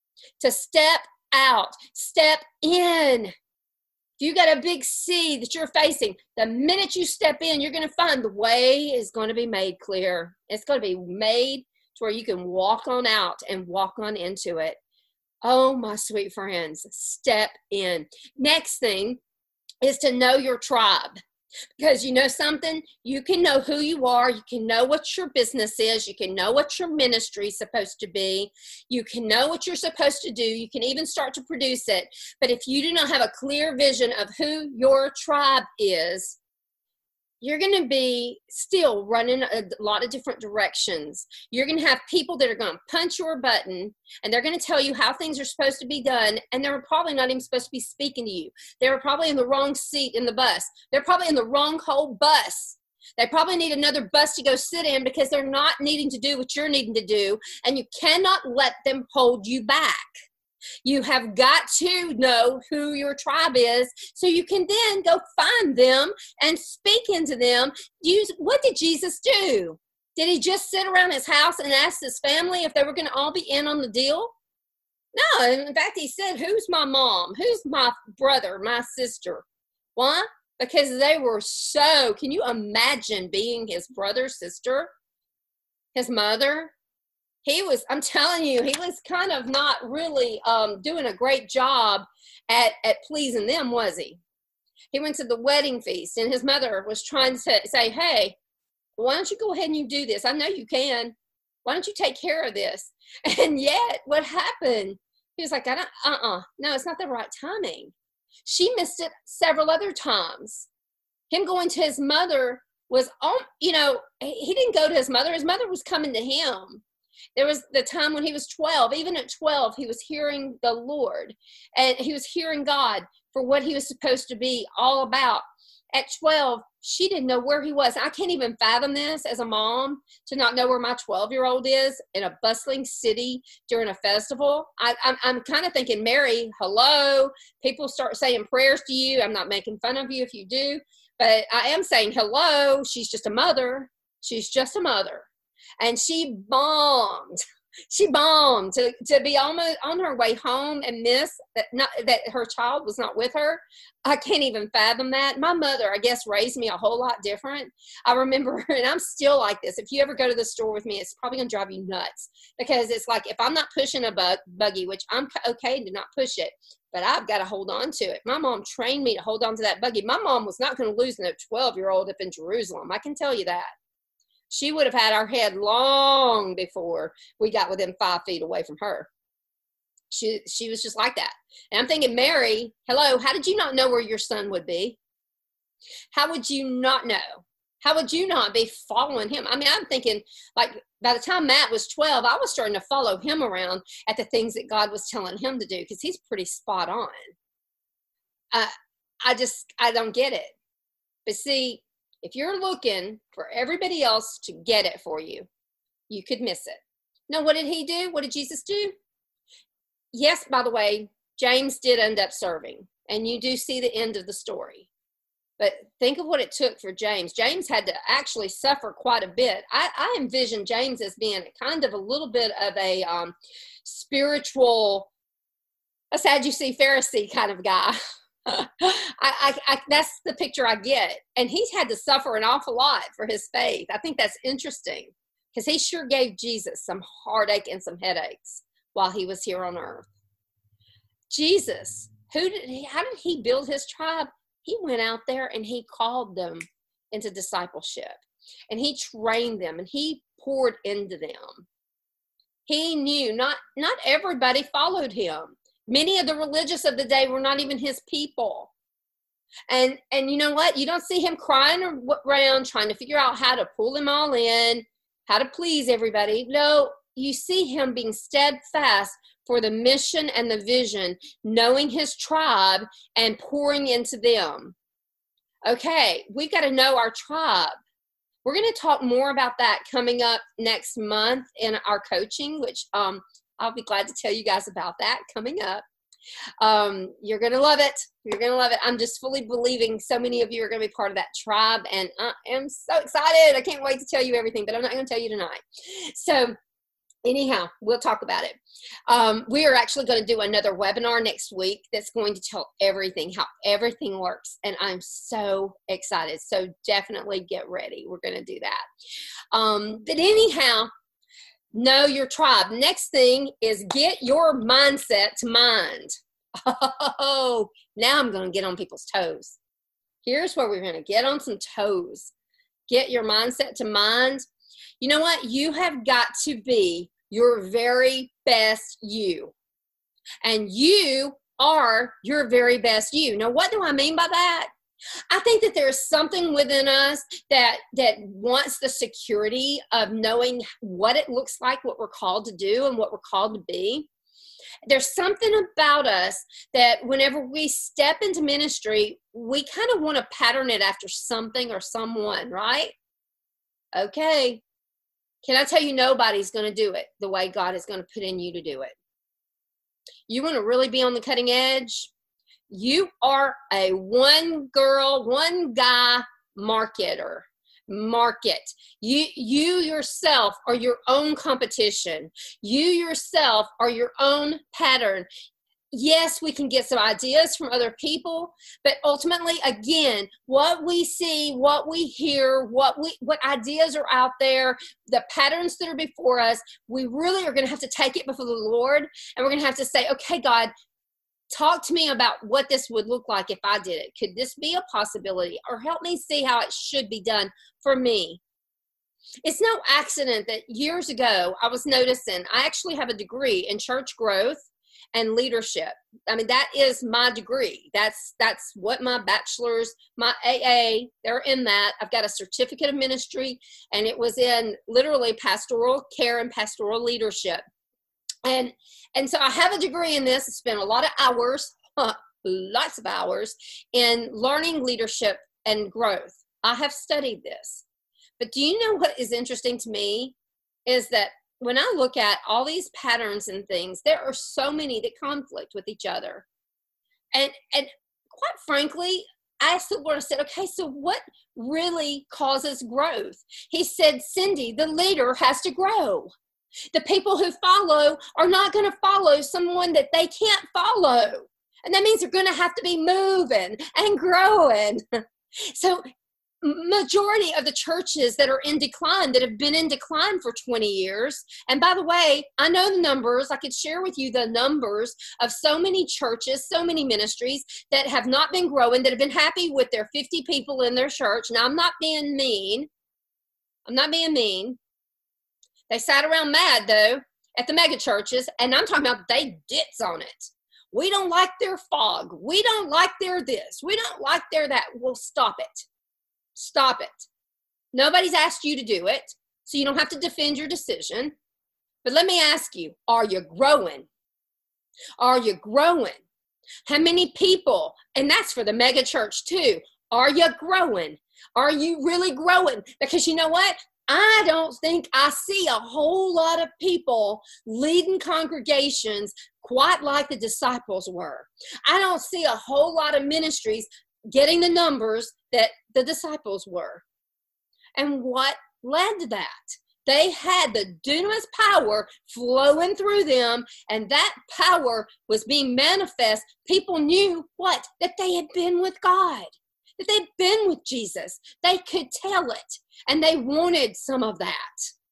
step in. If you got a big sea that you're facing, the minute you step in, you're going to find the way is going to be made clear. It's going to be made to where you can walk on out and walk on into it. Oh, my sweet friends, step in. Next thing is to know your tribe. Because you know something, you can know who you are, you can know what your business is, you can know what your ministry is supposed to be, you can know what you're supposed to do, you can even start to produce it. But if you do not have a clear vision of who your tribe is, you're going to be still running a lot of different directions. You're going to have people that are going to punch your button, and they're going to tell you how things are supposed to be done, and they're probably not even supposed to be speaking to you. They're probably in the wrong seat in the bus. They're probably in the wrong whole bus. They probably need another bus to go sit in because they're not needing to do what you're needing to do, and you cannot let them hold you back. You have got to know who your tribe is so you can then go find them and speak into them. What did Jesus do? Did he just sit around his house and ask his family if they were going to all be in on the deal? No, in fact, he said, who's my mom? Who's my brother, my sister? Why? Because they were so, can you imagine being his brother, sister, his mother? I'm telling you, he was kind of not really doing a great job at pleasing them, was he? He went to the wedding feast, and his mother was trying to say, hey, why don't you go ahead and you do this? I know you can. Why don't you take care of this? And yet, what happened? He was like, no, it's not the right timing. She missed it several other times. Him going to his mother was, he didn't go to his mother. His mother was coming to him. There was the time when he was 12. Even at 12, he was hearing the Lord, and he was hearing God for what he was supposed to be all about. At 12, she didn't know where he was. I can't even fathom this as a mom, to not know where my 12-year-old is in a bustling city during a festival. I'm kind of thinking, Mary, hello. People start saying prayers to you. I'm not making fun of you if you do, but I am saying hello. She's just a mother. She's just a mother. And she bombed. She bombed to be almost on her way home and miss that her child was not with her. I can't even fathom that. My mother, I guess, raised me a whole lot different. I remember, and I'm still like this. If you ever go to the store with me, it's probably going to drive you nuts, because it's like, if I'm not pushing a buggy, which I'm okay to not push it, but I've got to hold on to it. My mom trained me to hold on to that buggy. My mom was not going to lose a 12-year-old up in Jerusalem. I can tell you that. She would have had our head long before we got within 5 feet away from her. She was just like that. And I'm thinking, Mary, hello, how did you not know where your son would be? How would you not know? How would you not be following him? I mean, I'm thinking, like, by the time Matt was 12, I was starting to follow him around at the things that God was telling him to do, because he's pretty spot on. I don't get it. But see, if you're looking for everybody else to get it for you, you could miss it. Now, what did he do? What did Jesus do? Yes, by the way, James did end up serving, and you do see the end of the story. But think of what it took for James. James had to actually suffer quite a bit. I envision James as being kind of a little bit of a spiritual, a Sadducee Pharisee kind of guy. That's the picture I get. And he's had to suffer an awful lot for his faith. I think that's interesting, because he sure gave Jesus some heartache and some headaches while he was here on earth. Jesus, how did he build his tribe? He went out there and he called them into discipleship, and he trained them, and he poured into them. He knew not everybody followed him. Many of the religious of the day were not even his people. And you know what? You don't see him crying around trying to figure out how to pull them all in, how to please everybody. No, you see him being steadfast for the mission and the vision, knowing his tribe and pouring into them. Okay, we've got to know our tribe. We're going to talk more about that coming up next month in our coaching, which I'll be glad to tell you guys about that coming up. You're going to love it. You're going to love it. I'm just fully believing so many of you are going to be part of that tribe, and I am so excited. I can't wait to tell you everything, but I'm not going to tell you tonight. So anyhow, we'll talk about it. We are actually going to do another webinar next week that's going to tell everything, how everything works. And I'm so excited. So definitely get ready. We're going to do that. But anyhow, know your tribe. Next thing is get your mindset to mind. Oh, now I'm going to get on people's toes. Here's where we're going to get on some toes. Get your mindset to mind. You know what? You have got to be your very best you. And you are your very best you. Now, what do I mean by that? I think that there's something within us that wants the security of knowing what it looks like, what we're called to do, and what we're called to be. There's something about us that whenever we step into ministry, we kind of want to pattern it after something or someone, right? Okay. Can I tell you, nobody's going to do it the way God is going to put in you to do it. You want to really be on the cutting edge? You are a one girl, one guy marketer. Market. You yourself are your own competition. You yourself are your own pattern. Yes, we can get some ideas from other people, but ultimately, again, what we see, what we hear, what ideas are out there, the patterns that are before us, we really are going to have to take it before the Lord, and we're going to have to say, okay, God, talk to me about what this would look like if I did it. Could this be a possibility? Or help me see how it should be done for me. It's no accident that years ago I was noticing I actually have a degree in church growth and leadership. I mean, that is my degree. That's what my bachelor's, my AA, they're in that. I've got a certificate of ministry, and it was in literally pastoral care and pastoral leadership. And so I have a degree in this. I spent a lot of hours, lots of hours, in learning leadership and growth. I have studied this. But do you know what is interesting to me is that when I look at all these patterns and things, there are so many that conflict with each other. And quite frankly, I asked the Lord, I said, okay, so what really causes growth? He said, Cindy, the leader has to grow. The people who follow are not going to follow someone that they can't follow. And that means they're going to have to be moving and growing. So majority of the churches that are in decline, that have been in decline for 20 years. And by the way, I know the numbers. I could share with you the numbers of so many churches, so many ministries that have not been growing, that have been happy with their 50 people in their church. Now, I'm not being mean. They sat around mad, though, at the mega churches, and I'm talking about they ditz on it. We don't like their fog. We don't like their this. We don't like their that. Well, stop it. Stop it. Nobody's asked you to do it, so you don't have to defend your decision. But let me ask you, are you growing? Are you growing? How many people, and that's for the mega church too, are you growing? Are you really growing? Because you know what? I don't think I see a whole lot of people leading congregations quite like the disciples were. I don't see a whole lot of ministries getting the numbers that the disciples were. And what led to that? They had the dunamis power flowing through them, and that power was being manifest. People knew what? That they had been with God, that they'd been with Jesus. They could tell it, and they wanted some of that.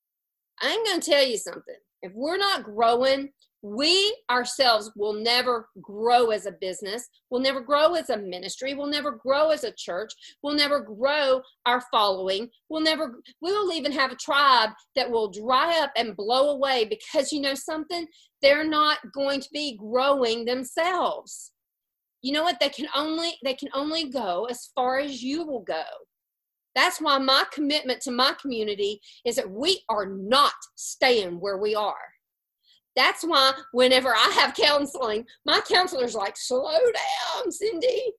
I'm going to tell you something. If we're not growing, we ourselves will never grow as a business. We'll never grow as a ministry. We'll never grow as a church. We'll never grow our following. We'll even have a tribe that will dry up and blow away because, you know something? They're not going to be growing themselves. You know what? They can only go as far as you will go. That's why my commitment to my community is that we are not staying where we are. That's why whenever I have counseling, my counselor's like, slow down, Cindy.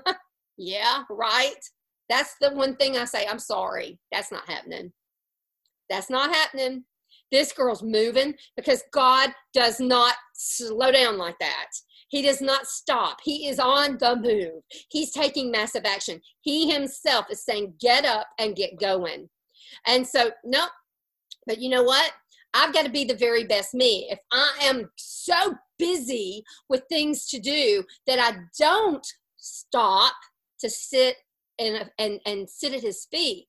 Yeah, right. That's the one thing I say, I'm sorry. That's not happening. That's not happening. This girl's moving because God does not slow down like that. He does not stop. He is on the move. He's taking massive action. He himself is saying, get up and get going. And so, no, but you know what? I've got to be the very best me. If I am so busy with things to do that I don't stop to sit and sit at his feet,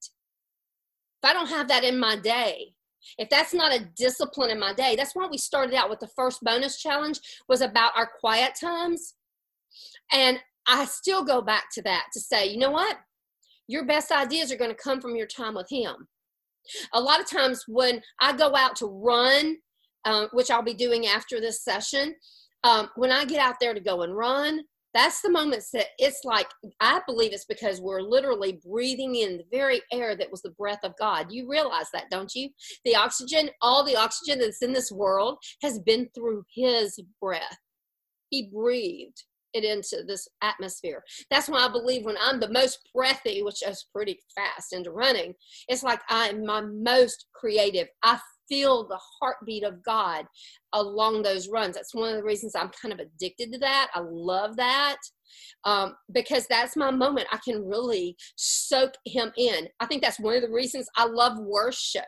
if I don't have that in my day, if that's not a discipline in my day, that's why we started out with the first bonus challenge was about our quiet times. And I still go back to that to say, you know what? Your best ideas are going to come from your time with him. A lot of times when I go out to run, which I'll be doing after this session, when I get out there to go and run, that's the moments that it's like, I believe it's because we're literally breathing in the very air that was the breath of God. You realize that, don't you? The oxygen, all the oxygen that's in this world has been through his breath. He breathed it into this atmosphere. That's why I believe when I'm the most breathy, which is pretty fast into running, it's like I'm my most creative. I feel the heartbeat of God along those runs. That's one of the reasons I'm kind of addicted to that. I love that because that's my moment. I can really soak him in. I think that's one of the reasons I love worship.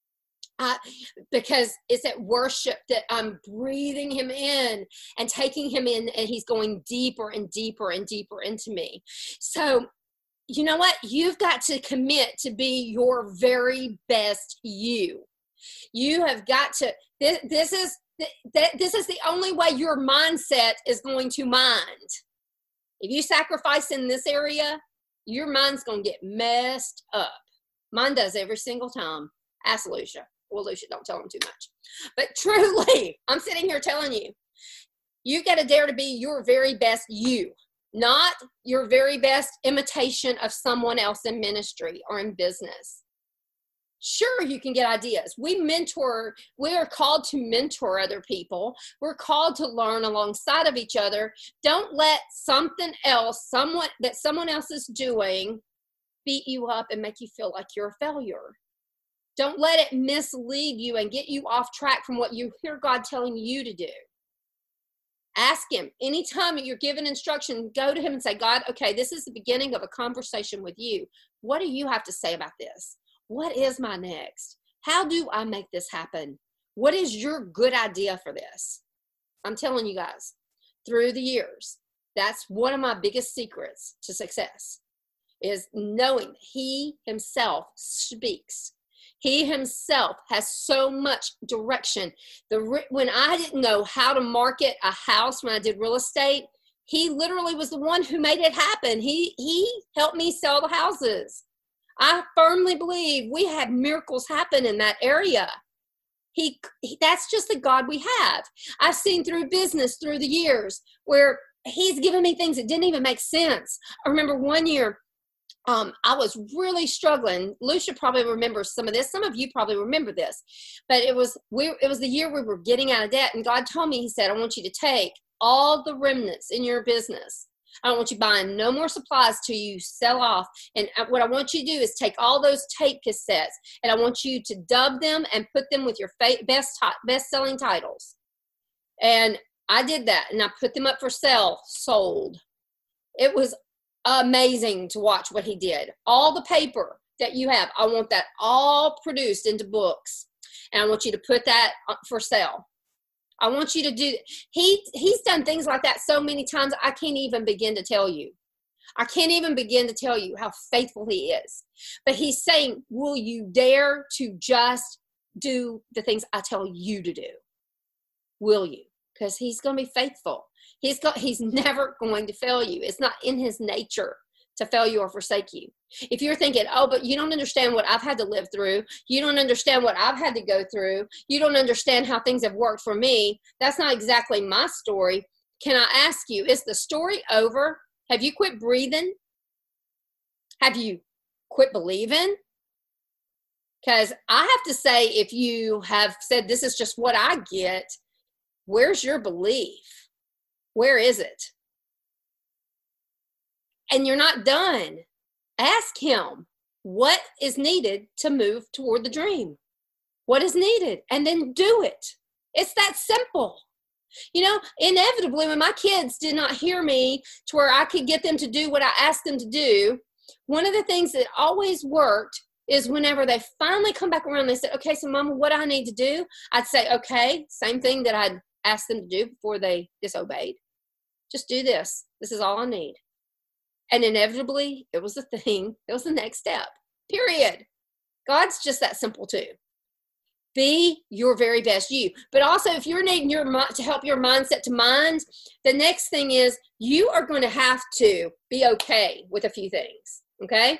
Because it's at worship that I'm breathing him in and taking him in, and he's going deeper and deeper and deeper into me. So, you know what? You've got to commit to be your very best you. You have got to, this is the only way your mindset is going to mind. If you sacrifice in this area, your mind's going to get messed up. Mine does every single time. Ask Lucia. Well, Lucia, don't tell him too much. But truly, I'm sitting here telling you, You got to dare to be your very best you, not your very best imitation of someone else in ministry or in business. Sure, you can get ideas. We are called to mentor other people. We're called to learn alongside of each other. Don't let something else, that someone else is doing, beat you up and make you feel like you're a failure. Don't let it mislead you and get you off track from what you hear God telling you to do. Ask him. Anytime you're given instruction, go to him and say, God, okay, this is the beginning of a conversation with you. What do you have to say about this? What is my next? How do I make this happen? What is your good idea for this? I'm telling you guys, through the years, that's one of my biggest secrets to success, is knowing he himself speaks. He himself has so much direction. When I didn't know how to market a house when I did real estate, he literally was the one who made it happen. He helped me sell the houses. I firmly believe we had miracles happen in that area. That's just the God we have. I've seen through business through the years where he's given me things that didn't even make sense. I remember one year, I was really struggling. Lucia probably remembers some of this. Some of you probably remember this, but it was the year we were getting out of debt, and God told me, he said, I want you to take all the remnants in your business. I don't want you buying no more supplies till you sell off. And what I want you to do is take all those tape cassettes, and I want you to dub them and put them with your best-selling titles. And I did that, and I put them up for sale, sold. It was amazing to watch what he did. All the paper that you have, I want that all produced into books, and I want you to put that for sale. I want you to do, he's done things like that so many times, I can't even begin to tell you. I can't even begin to tell you how faithful he is. But he's saying, will you dare to just do the things I tell you to do? Will you? Because he's going to be faithful. He's never going to fail you. It's not in his nature to fail you or forsake you. If you're thinking, oh, but you don't understand what I've had to live through. You don't understand what I've had to go through. You don't understand how things have worked for me. That's not exactly my story. Can I ask you, is the story over? Have you quit breathing? Have you quit believing? Because I have to say, if you have said, this is just what I get, where's your belief? Where is it? And you're not done. Ask him what is needed to move toward the dream. What is needed? And then do it. It's that simple. You know, inevitably, when my kids did not hear me to where I could get them to do what I asked them to do, one of the things that always worked is whenever they finally come back around, they said, okay, so Mama, what do I need to do? I'd say, okay, same thing that I'd asked them to do before they disobeyed. Just do this. This is all I need. And inevitably, it was the thing. It was the next step. Period. God's just that simple too. Be your very best you. But also, if you're needing to help your mindset to mind, the next thing is you are going to have to be okay with a few things. Okay?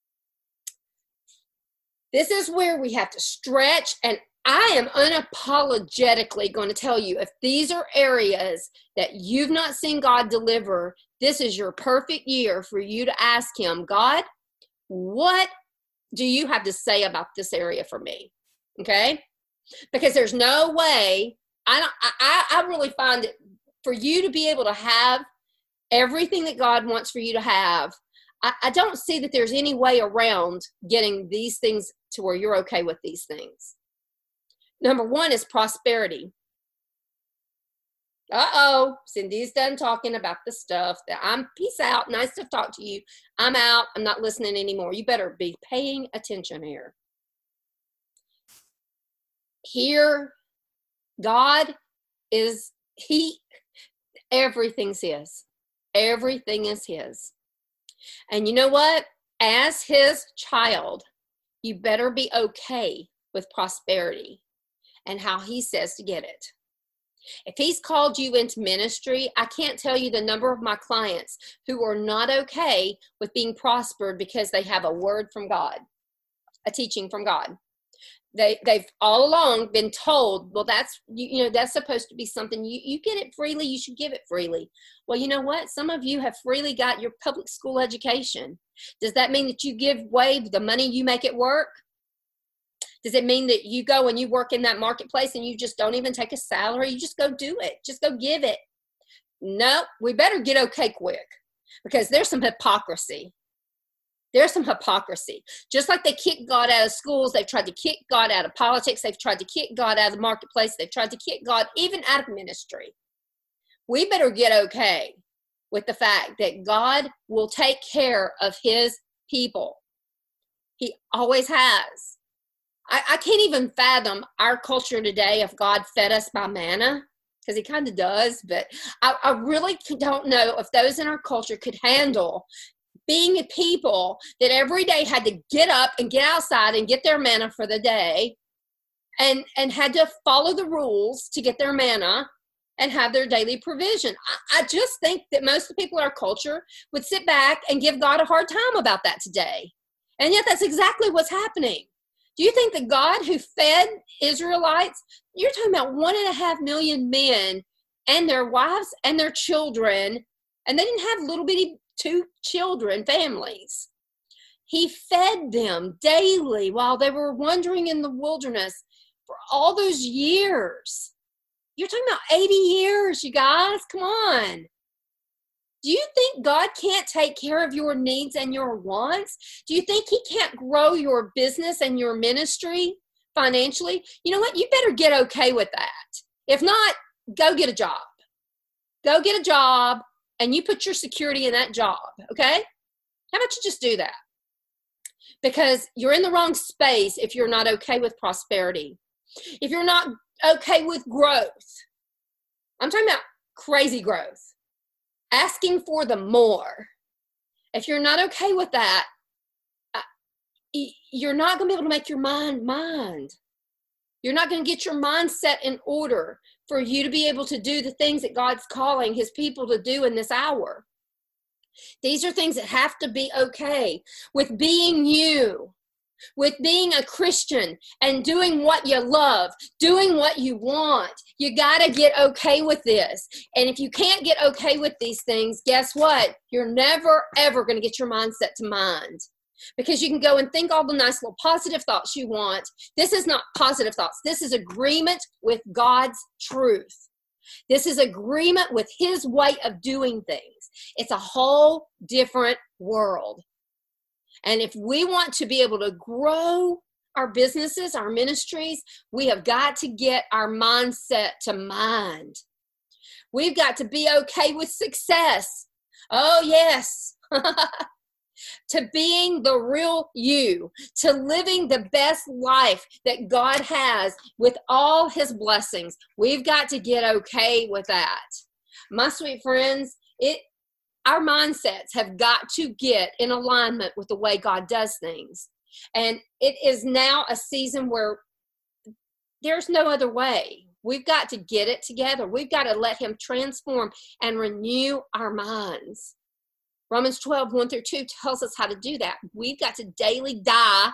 This is where we have to stretch, and I am unapologetically going to tell you, if these are areas that you've not seen God deliver, this is your perfect year for you to ask him, God, what do you have to say about this area for me? Okay? Because there's no way, I really find it, for you to be able to have everything that God wants for you to have, I don't see that there's any way around getting these things to where you're okay with these things. Number one is prosperity. Cindy's done talking about the stuff that peace out. Nice to talk to you. I'm out. I'm not listening anymore. You better be paying attention here. Here, God is, everything's his. Everything is his. And you know what? As his child, you better be okay with prosperity and how he says to get it. If he's called you into ministry, I can't tell you the number of my clients who are not okay with being prospered because they have a word from God, a teaching from God. They've all along been told, well, that's, that's supposed to be something you get it freely. You should give it freely. Well, you know what? Some of you have freely got your public school education. Does that mean that you give away the money you make it work? Does it mean that you go and you work in that marketplace and you just don't even take a salary? You just go do it. Just go give it. No, we better get okay quick, because there's some hypocrisy. There's some hypocrisy. Just like they kicked God out of schools, they've tried to kick God out of politics. They've tried to kick God out of the marketplace. They've tried to kick God even out of ministry. We better get okay with the fact that God will take care of his people. He always has. I can't even fathom our culture today if God fed us by manna, because he kind of does, but I really don't know if those in our culture could handle being a people that every day had to get up and get outside and get their manna for the day, and had to follow the rules to get their manna and have their daily provision. I just think that most of the people in our culture would sit back and give God a hard time about that today. And yet that's exactly what's happening. Do you think the God who fed Israelites, you're talking about 1.5 million men and their wives and their children, and they didn't have little bitty 2 children families. He fed them daily while they were wandering in the wilderness for all those years. You're talking about 80 years, you guys. Come on. Do you think God can't take care of your needs and your wants? Do you think he can't grow your business and your ministry financially? You know what? You better get okay with that. If not, go get a job. Go get a job. And you put your security in that job, okay? How about you just do that? Because you're in the wrong space if you're not okay with prosperity. If you're not okay with growth. I'm talking about crazy growth. Asking for the more. If you're not okay with that, you're not going to be able to make your mind. You're not going to get your mindset in order for you to be able to do the things that God's calling his people to do in this hour. These are things that have to be okay with being you, with being a Christian and doing what you love, doing what you want. You got to get okay with this. And if you can't get okay with these things, guess what? You're never, ever going to get your mindset to mind. Because you can go and think all the nice little positive thoughts you want. This is not positive thoughts. This is agreement with God's truth. This is agreement with his way of doing things. It's a whole different world. And if we want to be able to grow our businesses, our ministries, we have got to get our mindset to mind. We've got to be okay with success. Oh, yes. To being the real you, to living the best life that God has with all his blessings. We've got to get okay with that. My sweet friends, our mindsets have got to get in alignment with the way God does things. And it is now a season where there's no other way. We've got to get it together. We've got to let him transform and renew our minds. Romans 12, 1-2 tells us how to do that. We've got to daily die.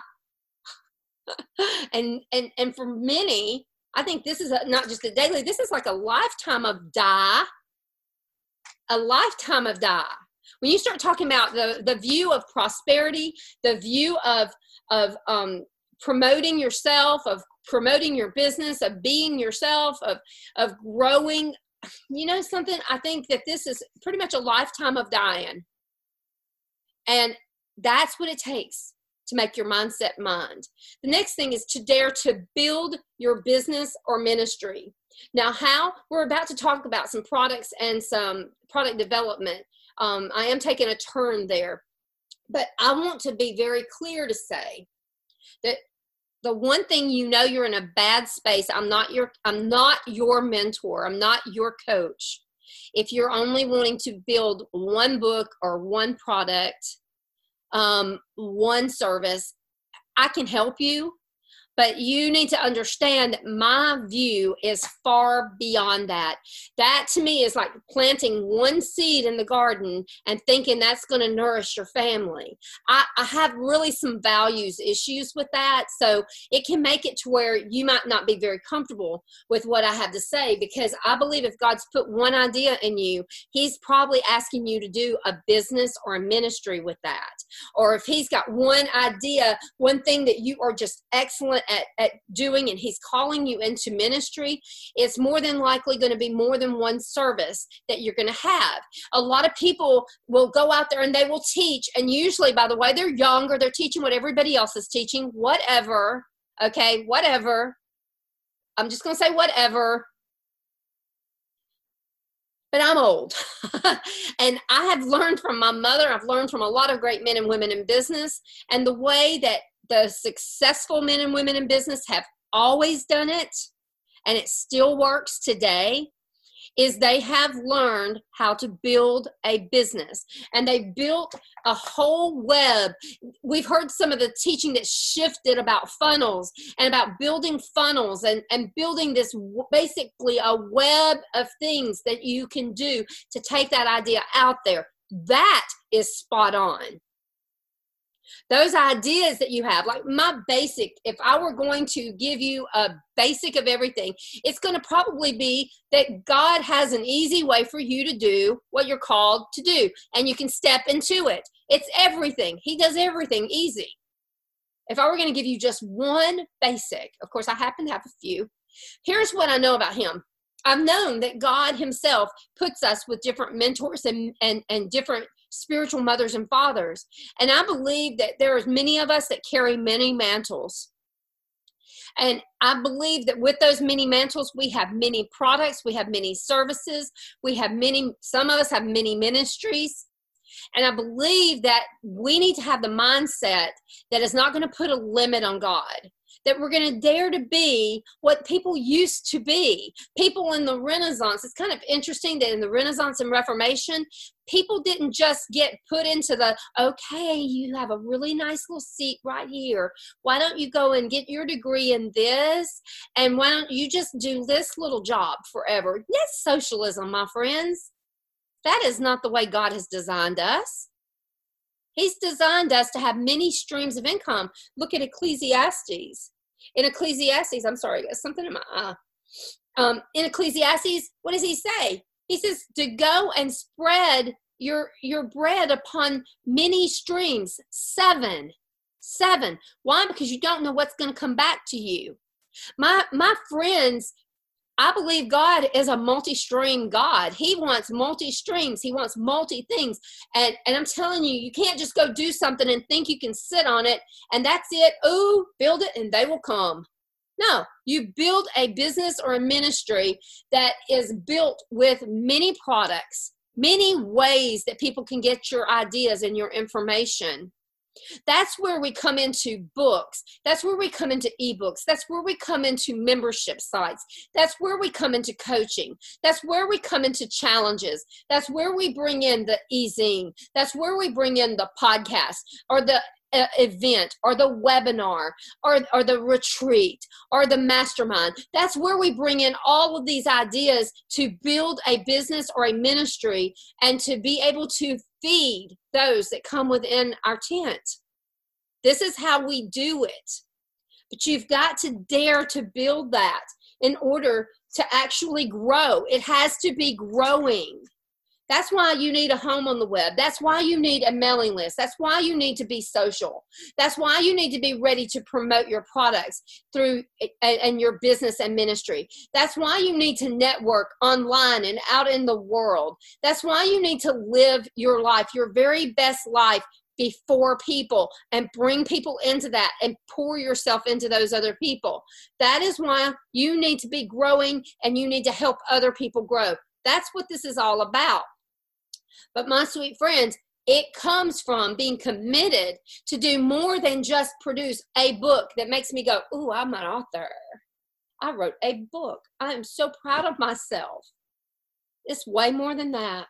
and for many, I think this is not just a daily, this is like a lifetime of die. A lifetime of die. When you start talking about the view of prosperity, the view of promoting yourself, of promoting your business, of being yourself, of growing, you know something, I think that this is pretty much a lifetime of dying. And that's what it takes to make your mindset mind. The next thing is to dare to build your business or ministry. Now, how? We're about to talk about some products and some product development. I am taking a turn there. But I want to be very clear to say that the one thing you're in a bad space, I'm not your mentor. I'm not your coach. If you're only wanting to build one book or one product, one service, I can help you. But you need to understand that my view is far beyond that. That to me is like planting one seed in the garden and thinking that's going to nourish your family. I have really some values issues with that. So it can make it to where you might not be very comfortable with what I have to say, because I believe if God's put one idea in you, he's probably asking you to do a business or a ministry with that. Or if he's got one idea, one thing that you are just excellent at doing, and he's calling you into ministry, it's more than likely going to be more than one service that you're going to have. A lot of people will go out there and they will teach, and usually, by the way, they're younger, they're teaching what everybody else is teaching, whatever, okay, whatever. I'm just going to say whatever. But I'm old. And I have learned from my mother, I've learned from a lot of great men and women in business, and the way that the successful men and women in business have always done it, and it still works today, is they have learned how to build a business. And they built a whole web. We've heard some of the teaching that shifted about funnels and about building funnels and building this basically a web of things that you can do to take that idea out there. That is spot on. Those ideas that you have, like my basic, if I were going to give you a basic of everything, it's going to probably be that God has an easy way for you to do what you're called to do, and you can step into it. It's everything. He does everything easy. If I were going to give you just one basic, of course, I happen to have a few. Here's what I know about him. I've known that God himself puts us with different mentors and different spiritual mothers and fathers. And I believe that there is many of us that carry many mantles. And I believe that with those many mantles, we have many products, we have many services, some of us have many ministries. And I believe that we need to have the mindset that is not going to put a limit on God, that we're going to dare to be what people used to be. People in the Renaissance, it's kind of interesting that in the Renaissance and Reformation, people didn't just get put into the, okay, you have a really nice little seat right here. Why don't you go and get your degree in this? And why don't you just do this little job forever? That's socialism, my friends. That is not the way God has designed us. He's designed us to have many streams of income. Look at Ecclesiastes. In Ecclesiastes, I'm sorry, there's something in my eye. In Ecclesiastes, what does he say? He says to go and spread your bread upon many streams. Seven. Why? Because you don't know what's going to come back to you. My friends, I believe God is a multi-stream God. He wants multi-streams. He wants multi-things. And I'm telling you, you can't just go do something and think you can sit on it and that's it. Oh, build it and they will come. No, you build a business or a ministry that is built with many products, many ways that people can get your ideas and your information. That's where we come into books. That's where we come into ebooks. That's where we come into membership sites. That's where we come into coaching. That's where we come into challenges. That's where we bring in the e-zine. That's where we bring in the podcast or the event or the webinar or the retreat or the mastermind. That's where we bring in all of these ideas to build a business or a ministry and to be able to feed those that come within our tent. This is how we do it. But you've got to dare to build that in order to actually grow. It has to be growing. That's why you need a home on the web. That's why you need a mailing list. That's why you need to be social. That's why you need to be ready to promote your products through and your business and ministry. That's why you need to network online and out in the world. That's why you need to live your life, your very best life, before people and bring people into that and pour yourself into those other people. That is why you need to be growing and you need to help other people grow. That's what this is all about. But my sweet friends, it comes from being committed to do more than just produce a book that makes me go, ooh, I'm an author. I wrote a book. I am so proud of myself. It's way more than that.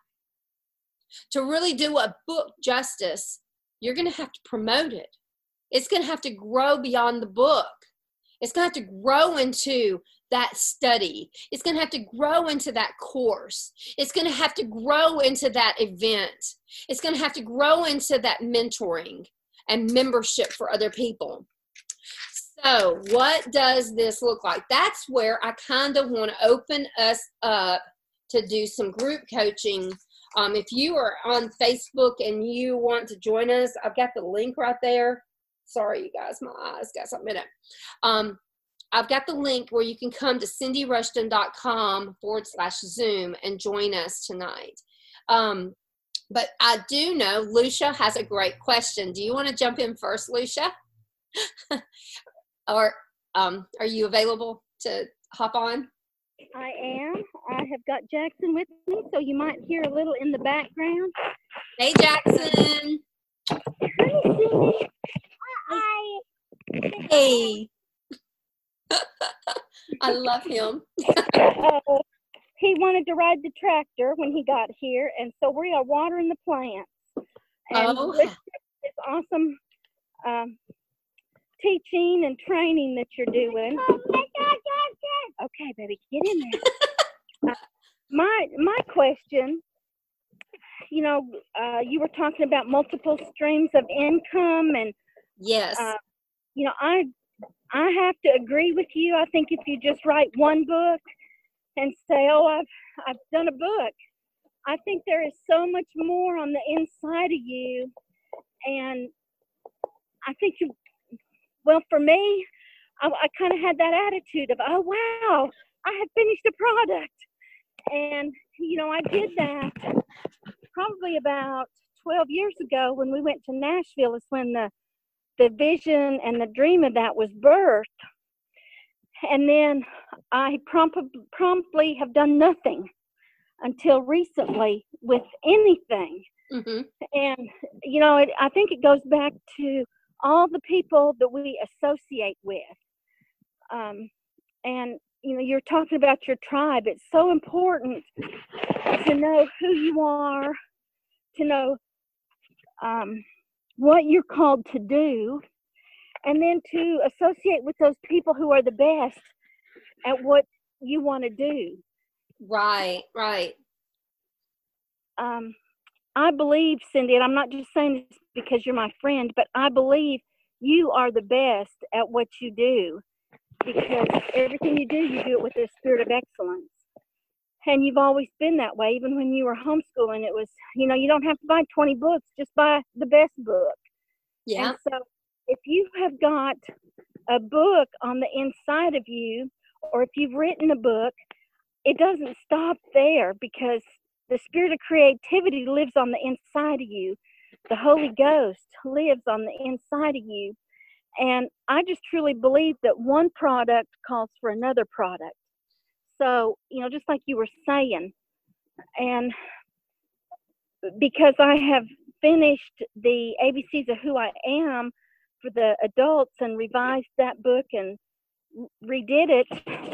To really do a book justice, you're going to have to promote it. It's going to have to grow beyond the book. It's going to have to grow into that study. It's going to have to grow into that course. It's going to have to grow into that event. It's going to have to grow into that mentoring and membership for other people. So what does this look like? That's where I kind of want to open us up to do some group coaching. If you are on Facebook and you want to join us, I've got the link right there. Sorry, you guys, my eyes got something in it. I've got the link where you can come to cindyrushton.com/Zoom and join us tonight. But I do know Lucia has a great question. Do you want to jump in first, Lucia? Or are you available to hop on? I am. I have got Jackson with me, so you might hear a little in the background. Hey, Jackson. Hey. I love him. He wanted to ride the tractor when he got here, and so we are watering the plants. And this is awesome teaching and training that you're doing. Okay, baby, get in there. My question, you know, you were talking about multiple streams of income, and yes, you know, I have to agree with you. I think if you just write one book and say, "Oh, I've done a book," I think there is so much more on the inside of you, and I think you. Well, for me, I kind of had that attitude of, "Oh, wow, I have finished a product." And, you know, I did that probably about 12 years ago when we went to Nashville. Is when the vision and the dream of that was birthed. And then I promptly have done nothing until recently with anything. Mm-hmm. And, you know, I think it goes back to all the people that we associate with. And, you know, you're talking about your tribe. It's so important to know who you are, to know what you're called to do, and then to associate with those people who are the best at what you want to do. Right, right. I believe, Cindy, and I'm not just saying this because you're my friend, but I believe you are the best at what you do, because everything you do it with a spirit of excellence. And you've always been that way. Even when you were homeschooling, it was, you know, you don't have to buy 20 books, just buy the best book. Yeah. And so if you have got a book on the inside of you, or if you've written a book, it doesn't stop there, because the spirit of creativity lives on the inside of you. The Holy Ghost lives on the inside of you. And I just truly believe that one product calls for another product. So, you know, just like you were saying, and because I have finished the ABCs of Who I Am for the adults and revised that book and redid it,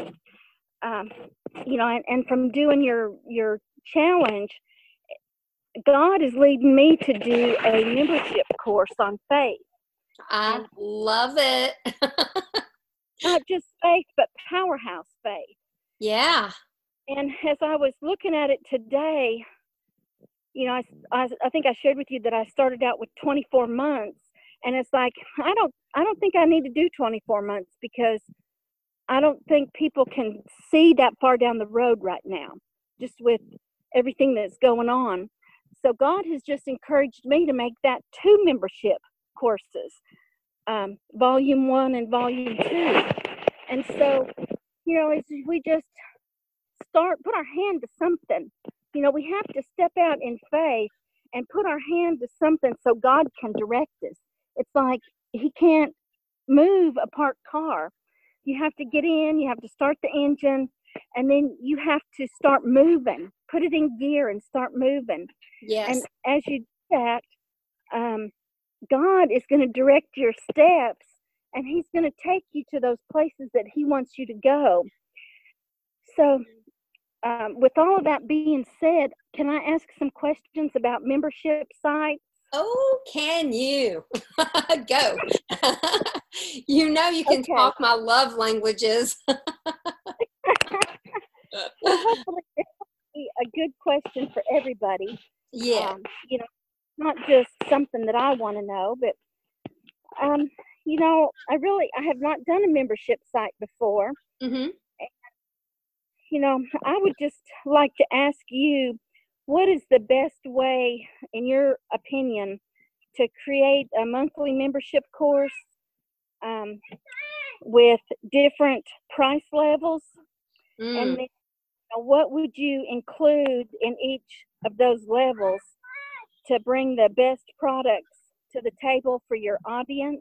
you know, and from doing your challenge, God is leading me to do a membership course on faith. I love it. Not just faith, but powerhouse faith. Yeah. And as I was looking at it today, you know, I think I shared with you that I started out with 24 months, and it's like I don't think I need to do 24 months, because I don't think people can see that far down the road right now, just with everything that's going on. So God has just encouraged me to make that 2 membership courses, volume 1 and volume 2. And so, you know, as we just put our hand to something, you know, we have to step out in faith and put our hand to something so God can direct us. It's like He can't move a parked car. You have to get in, you have to start the engine, and then you have to start moving, put it in gear and start moving. Yes. And as you do that, God is going to direct your steps, and He's going to take you to those places that He wants you to go. So with all of that being said, can I ask some questions about membership sites? Oh, can you? Go. You know you can talk my love languages. Well, hopefully this will be a good question for everybody. Yeah. You know, not just something that I want to know, but you know, I have not done a membership site before. Mm-hmm. You know, I would just like to ask you, what is the best way, in your opinion, to create a monthly membership course with different price levels? And then, what would you include in each of those levels to bring the best products to the table for your audience,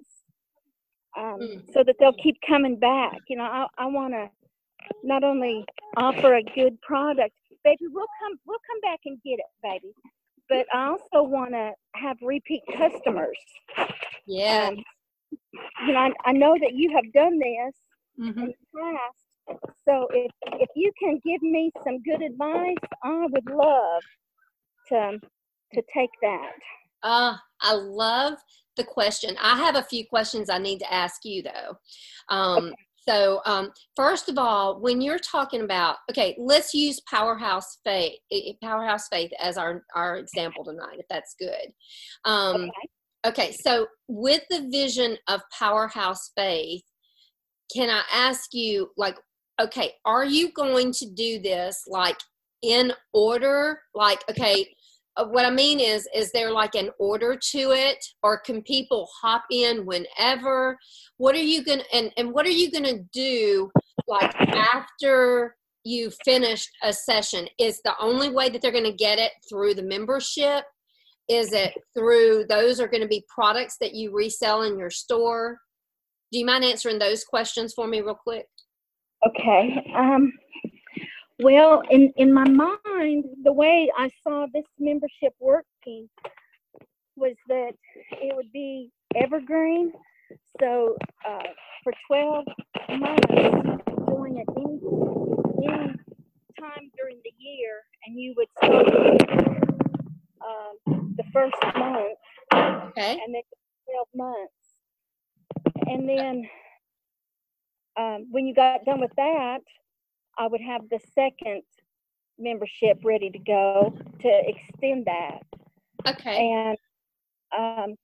so that they'll keep coming back? You know, I want to not only offer a good product, baby, we'll come back and get it, baby, but I also want to have repeat customers. Yeah. You know, I know that you have done this in the past, so if you can give me some good advice, I would love to take that. I love the question. I have a few questions I need to ask you, though. Okay. So first of all, when you're talking about, okay, let's use Powerhouse Faith as our example tonight, if that's good. Okay, so with the vision of Powerhouse Faith, can I ask you, like, okay, are you going to do this like in order? Like, okay, what I mean is there like an order to it, or can people hop in whenever? What are you going to, and what are you going to do like after you finished a session? Is the only way that they're going to get it through the membership? Is it through, those are going to be products that you resell in your store? Do you mind answering those questions for me real quick? Okay. Well, in my mind, the way I saw this membership working was that it would be evergreen. So for 12 months, you could join at any time during the year, and you would start the first month, okay, and then 12 months. And then when you got done with that, I would have the second membership ready to go to extend that. Okay. And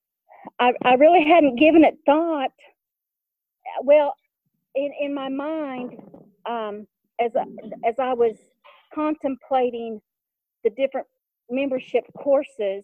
I really hadn't given it thought. Well, in my mind, as I was contemplating the different membership courses,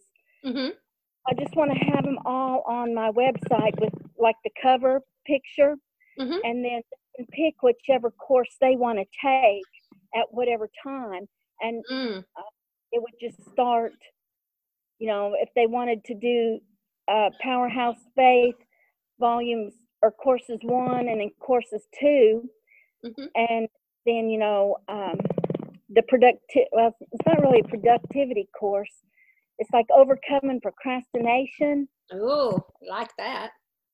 I just want to have them all on my website with like the cover picture, and then pick whichever course they want to take at whatever time, and it would just start. You know, if they wanted to do Powerhouse Faith volumes or courses 1 and then courses 2, and then, you know, well, it's not really a productivity course. It's like overcoming procrastination. Oh, like that.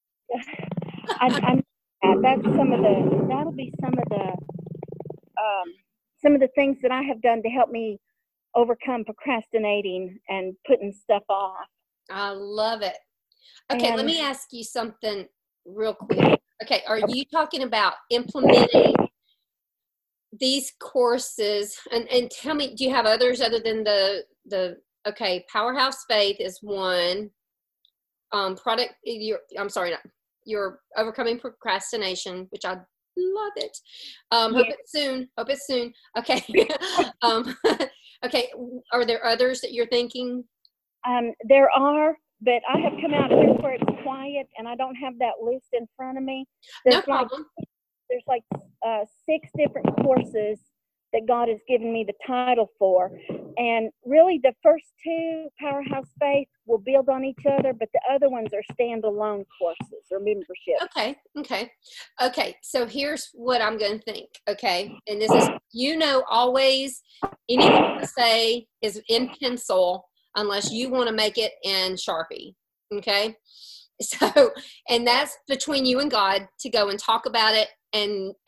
That'll be some of the things that I have done to help me overcome procrastinating and putting stuff off. I love it. Okay, let me ask you something real quick. Okay, are you talking about implementing these courses? And tell me, do you have others other than the okay, Powerhouse Faith is one. You're overcoming procrastination, which I love it. Hope it's soon. Okay. Okay. Are there others that you're thinking? There are, but I have come out here where it's quiet and I don't have that list in front of me. No problem. There's like 6 different courses that God has given me the title for. And really the first 2, Powerhouse Faith, will build on each other, but the other ones are standalone courses or memberships. Okay. So here's what I'm going to think. Okay. And this is, you know, always anything I say is in pencil unless you want to make it in Sharpie. Okay. So, and that's between you and God to go and talk about it and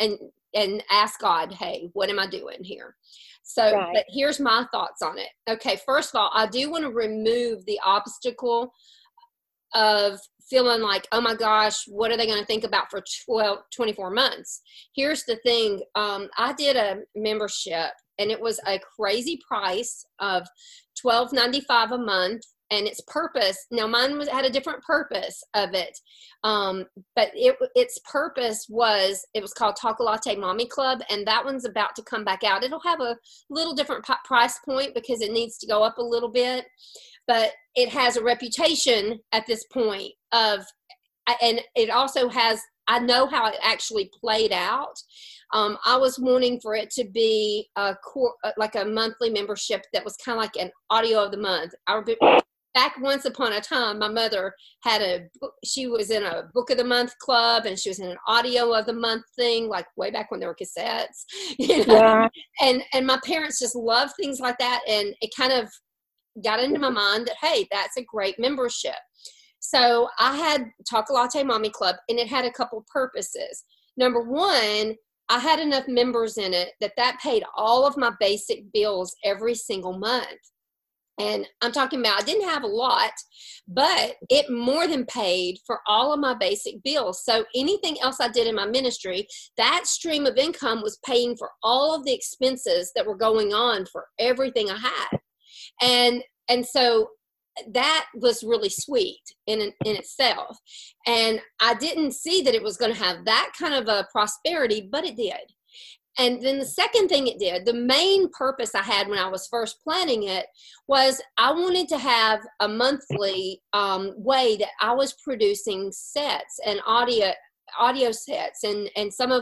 and ask God, hey, what am I doing here? So, Right. but here's my thoughts on it. Okay, first of all, I do want to remove the obstacle of feeling like, oh my gosh, what are they going to think about for 24 months? Here's the thing. I did a membership, and it was a crazy price of $12.95 a month. And its purpose, now mine had a different purpose of it, but its purpose was, it was called Talk a Latte Mommy Club, and that one's about to come back out. It'll have a little different price point because it needs to go up a little bit, but it has a reputation at this point of, and it also has, I know how it actually played out. I was wanting for it to be like a monthly membership that was kind of like an audio of the month. Back once upon a time, my mother had she was in a book of the month club, and she was in an audio of the month thing, like way back when there were cassettes, you know? Yeah. And my parents just loved things like that. And it kind of got into my mind that, hey, that's a great membership. So I had Talk a Latte Mommy Club, and it had a couple purposes. Number one, I had enough members in it that paid all of my basic bills every single month. And I'm talking about, I didn't have a lot, but it more than paid for all of my basic bills. So anything else I did in my ministry, that stream of income was paying for all of the expenses that were going on for everything I had. And so that was really sweet in itself. And I didn't see that it was going to have that kind of a prosperity, but it did. And then the second thing it did, the main purpose I had when I was first planning it, was I wanted to have a monthly way that I was producing sets and audio sets, and some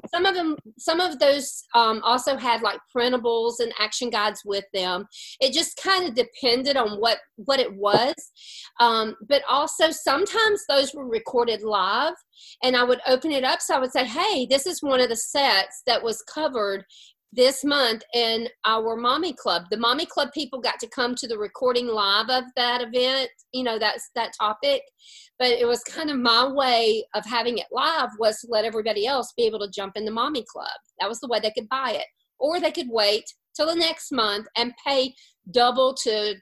of those also had like printables and action guides with them. It just kind of depended on what it was, but also sometimes those were recorded live, and I would open it up. So I would say, hey, this is one of the sets that was covered this month in our Mommy Club. The Mommy Club people got to come to the recording live of that event, you know, that topic. But it was kind of my way of having it live, was to let everybody else be able to jump in the Mommy Club. That was the way they could buy it. Or they could wait till the next month and pay double to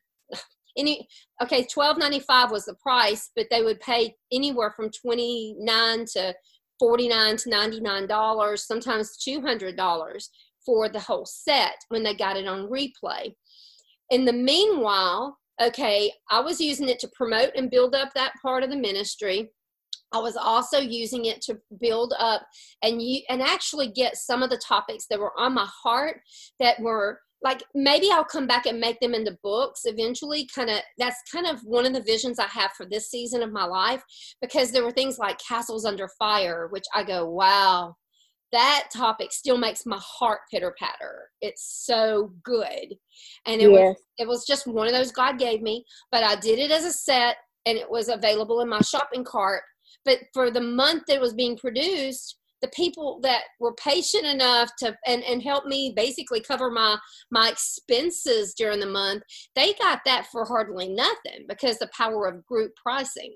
$12.95 was the price, but they would pay anywhere from $29 to $49 to $99, sometimes $200 for the whole set when they got it on replay. In the meanwhile, okay, I was using it to promote and build up that part of the ministry. I was also using it to build up and actually get some of the topics that were on my heart, that were like, maybe I'll come back and make them into books eventually. That's kind of one of the visions I have for this season of my life, because there were things like Castles Under Fire, which I go, wow, that topic still makes my heart pitter patter. It's so good. And it was just one of those God gave me, but I did it as a set, and it was available in my shopping cart. But for the month that it was being produced, the people that were patient enough to and help me basically cover my expenses during the month, they got that for hardly nothing, because the power of group pricing.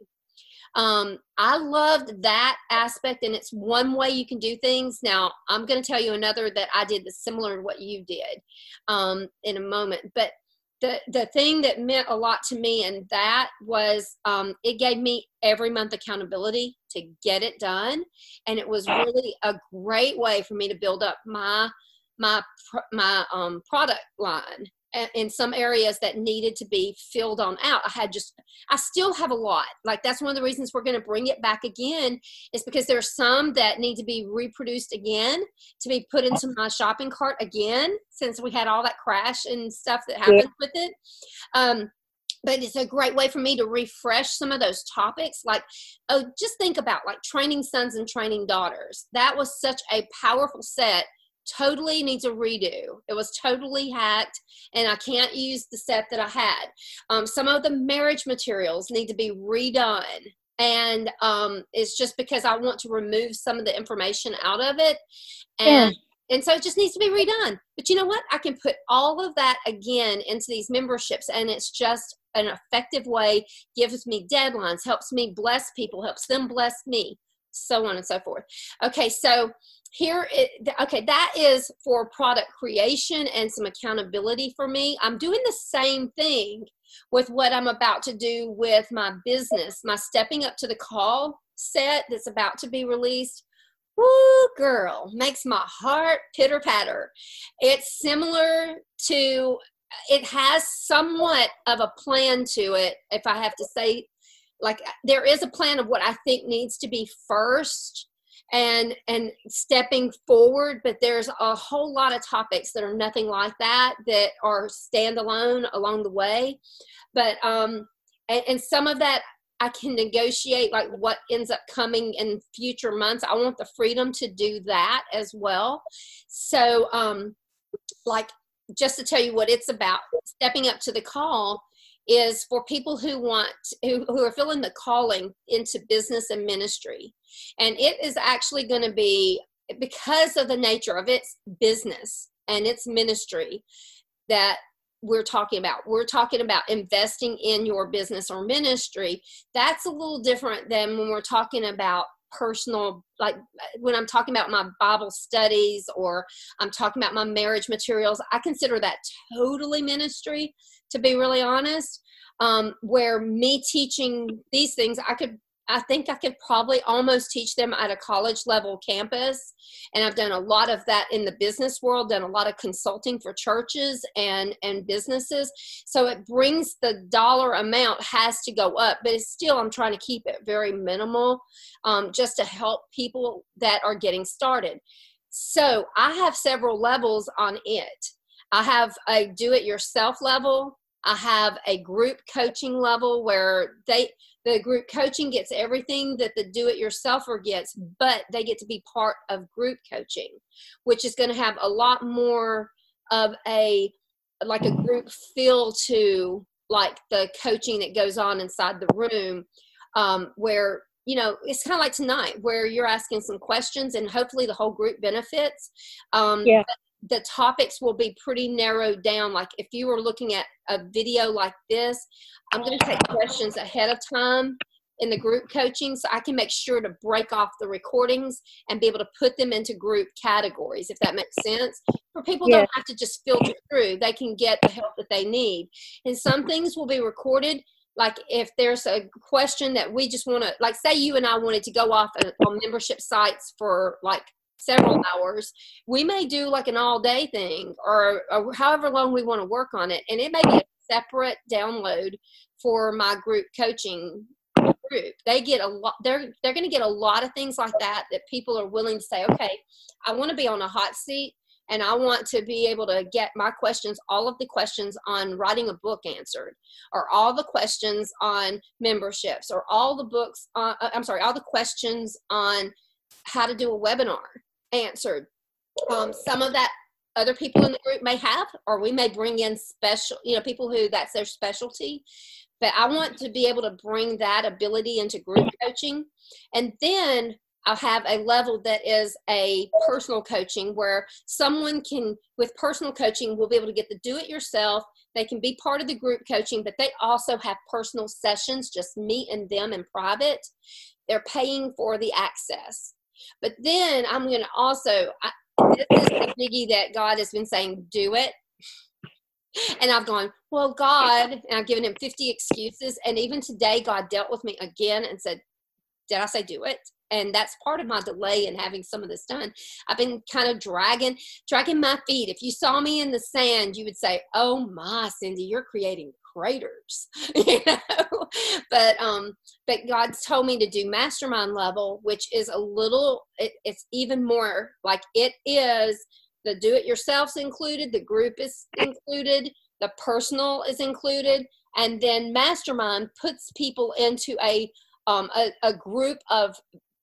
I loved that aspect, and it's one way you can do things. Now, I'm going to tell you another that I did that's similar to what you did in a moment. But the thing that meant a lot to me, and that was it gave me every month accountability to get it done. And it was really a great way for me to build up my product line in some areas that needed to be filled on out. I still have a lot. Like, that's one of the reasons we're going to bring it back again, is because there's some that need to be reproduced again, to be put into my shopping cart again, since we had all that crash and stuff that happened with it. But it's a great way for me to refresh some of those topics. Like, just think about like training sons and training daughters. That was such a powerful set. Totally needs a redo. It was totally hacked, and I can't use the set that I had. Some of the marriage materials need to be redone, and it's just because I want to remove some of the information out of it, and so it just needs to be redone. But you know what? I can put all of that again into these memberships, and it's just an effective way. Gives me deadlines, helps me bless people, helps them bless me, so on and so forth. Okay, so okay, that is for product creation and some accountability for me. I'm doing the same thing with what I'm about to do with my business, my Stepping Up to the Call set that's about to be released. Woo, girl, makes my heart pitter patter. It's similar to, it has somewhat of a plan to it, if I have to say. Like, there is a plan of what I think needs to be first and stepping forward, but there's a whole lot of topics that are nothing like that are standalone along the way. But and some of that I can negotiate, like what ends up coming in future months. I want the freedom to do that as well. So like, just to tell you what it's about, Stepping Up to the Call is for people who are feeling the calling into business and ministry. And it is actually going to be, because of the nature of its business and its ministry, that we're talking about. We're talking about investing in your business or ministry. That's a little different than when we're talking about personal, like when I'm talking about my Bible studies or I'm talking about my marriage materials. I consider that totally ministry, to be really honest. Where me teaching these things, I think I could probably almost teach them at a college level campus. And I've done a lot of that in the business world, done a lot of consulting for churches and businesses. So it brings, the dollar amount has to go up, but it's still, I'm trying to keep it very minimal, just to help people that are getting started. So I have several levels on it. I have a do-it-yourself level. I have a group coaching level where the group coaching gets everything that the do-it-yourselfer gets, but they get to be part of group coaching, which is going to have a lot more of a group feel to, like, the coaching that goes on inside the room, where, you know, it's kind of like tonight where you're asking some questions and hopefully the whole group benefits. Yeah. The topics will be pretty narrowed down. Like if you were looking at a video like this, I'm going to take questions ahead of time in the group coaching so I can make sure to break off the recordings and be able to put them into group categories, if that makes sense. For people don't have to just filter through. They can get the help that they need. And some things will be recorded. Like if there's a question that we just want to, like say you and I wanted to go off on membership sites for like several hours, we may do like an all day thing or however long we want to work on it. And it may be a separate download for my group coaching group. They get a lot, they're going to get a lot of things like that people are willing to say, okay, I want to be on a hot seat and I want to be able to get my questions, all of the questions on writing a book answered, or all the questions on memberships, or all the books on, all the questions on how to do a webinar answered. Some of that other people in the group may have, or we may bring in special, people who that's their specialty. But I want to be able to bring that ability into group coaching. And then I'll have a level that is a personal coaching where someone can, with personal coaching, will be able to get the do-it-yourself. They can be part of the group coaching, but they also have personal sessions, just me and them in private. They're paying for the access. But then I'm going to also, this is the biggie that God has been saying, do it. And I've gone, well, God, and I've given him 50 excuses. And even today, God dealt with me again and said, did I say do it? And that's part of my delay in having some of this done. I've been kind of dragging my feet. If you saw me in the sand, you would say, oh my, Cindy, you're creating craters. But God's told me to do mastermind level, which is a little, it's even more like it is. The do-it-yourself's included, the group is included, the personal is included, and then mastermind puts people into a group of,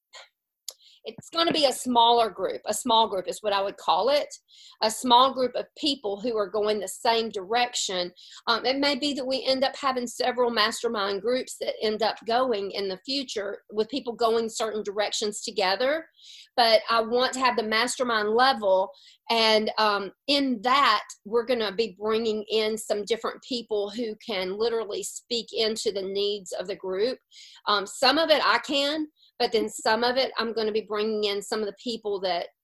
it's going to be a small group is what I would call it, a small group of people who are going the same direction. It may be that we end up having several mastermind groups that end up going in the future with people going certain directions together. But I want to have the mastermind level, and in that, we're going to be bringing in some different people who can literally speak into the needs of the group. Some of it I can, but then some of it I'm going to be bringing in some of the people that,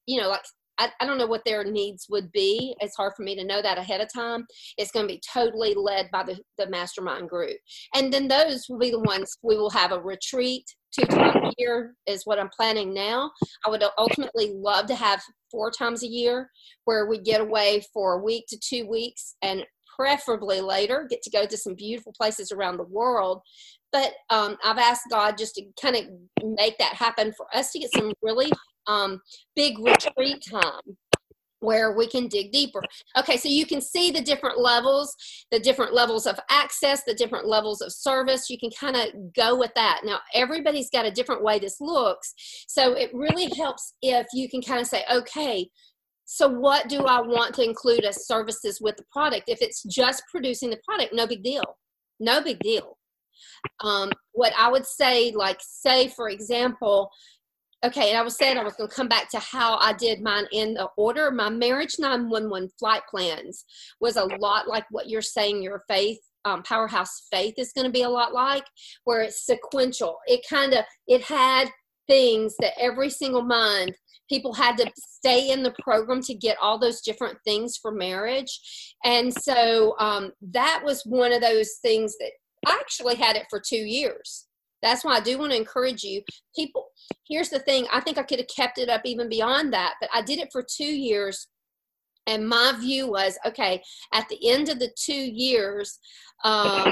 like, I don't know what their needs would be. It's hard for me to know that ahead of time. It's going to be totally led by the mastermind group. And then those will be the ones we will have a retreat 2 times a year is what I'm planning now. I would ultimately love to have 4 times a year where we get away for a week to 2 weeks, and preferably later get to go to some beautiful places around the world. But I've asked God just to kind of make that happen for us to get some really big retreat time where we can dig deeper. Okay, so you can see the different levels of access, the different levels of service. You can kind of go with that. Now, everybody's got a different way this looks. So it really helps if you can kind of say, okay, so what do I want to include as services with the product? If it's just producing the product, no big deal. No big deal. What I would say, like, say, for example, okay, and I was saying I was going to come back to how I did mine in the order. My Marriage 911 flight plans was a lot like what you're saying your faith, Powerhouse Faith is going to be a lot like, where it's sequential. It had things that every single month people had to stay in the program to get all those different things for marriage. And so that was one of those things that I actually had it for 2 years. That's why I do want to encourage you. People, here's the thing. I think I could have kept it up even beyond that, but I did it for 2 years. And my view was, okay, at the end of the 2 years, okay,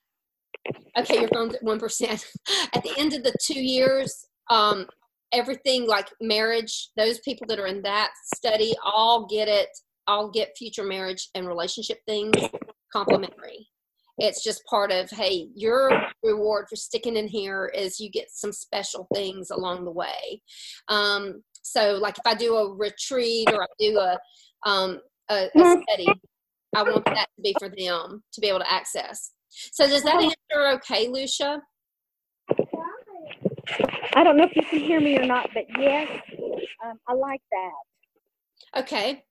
your phone's at 1%. At the end of the 2 years, everything like marriage, those people that are in that study all get it, all get future marriage and relationship things complimentary. It's just part of, hey, your reward for sticking in here is you get some special things along the way. So like if I do a retreat or I do a study, I want that to be for them to be able to access. So does that answer okay, Lucia? I don't know if you can hear me or not, but yes, I like that. Okay.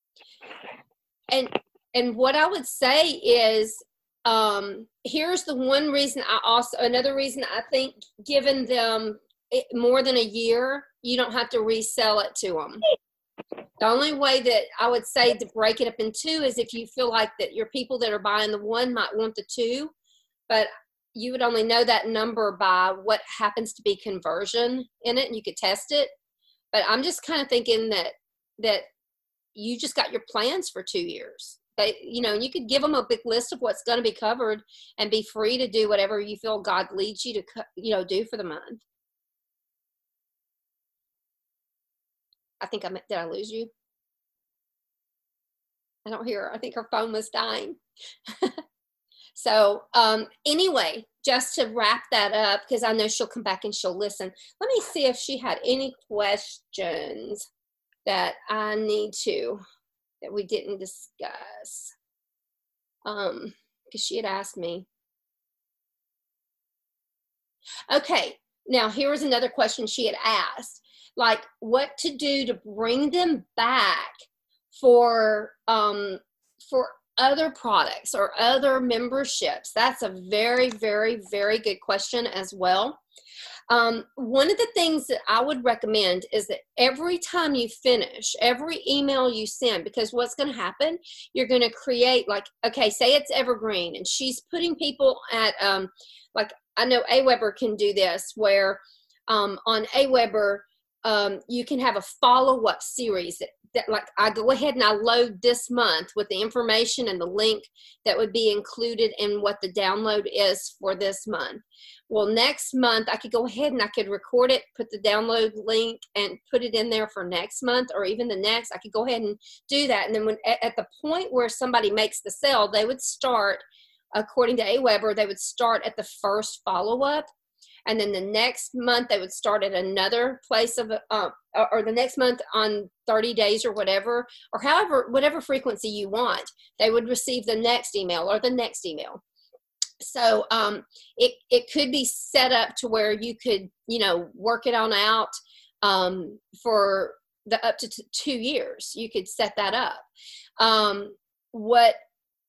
And what I would say is, here's the one reason another reason I think giving them more than a year, you don't have to resell it to them. The only way that I would say to break it up in 2 is if you feel like that your people that are buying the 1 might want the 2, but you would only know that number by what happens to be conversion in it, and you could test it. But I'm just kind of thinking that you just got your plans for 2 years. You could give them a big list of what's going to be covered and be free to do whatever you feel God leads you to, do for the month. I think did I lose you? I don't hear her. I think her phone was dying. So anyway, just to wrap that up, because I know she'll come back and she'll listen. Let me see if she had any questions that that we didn't discuss. Because she had asked me. Okay, now here was another question she had asked, like what to do to bring them back for other products or other memberships. That's a very, very, very good question as well. One of the things that I would recommend is that every time you finish, every email you send, because what's going to happen, you're going to create like, okay, say it's Evergreen and she's putting people at, like I know Aweber can do this where on Aweber, you can have a follow-up series that like I go ahead and I load this month with the information and the link that would be included in what the download is for this month. Well, next month I could go ahead and I could record it, put the download link and put it in there for next month or even the next. I could go ahead and do that. And then when at the point where somebody makes the sale, they would start, according to Aweber, they would start at the first follow-up. And then the next month they would start at another place of, or the next month on 30 days or whatever, or however, whatever frequency you want, they would receive the next email or the next email. So it could be set up to where you could, work it on out for the up to 2 years. You could set that up. What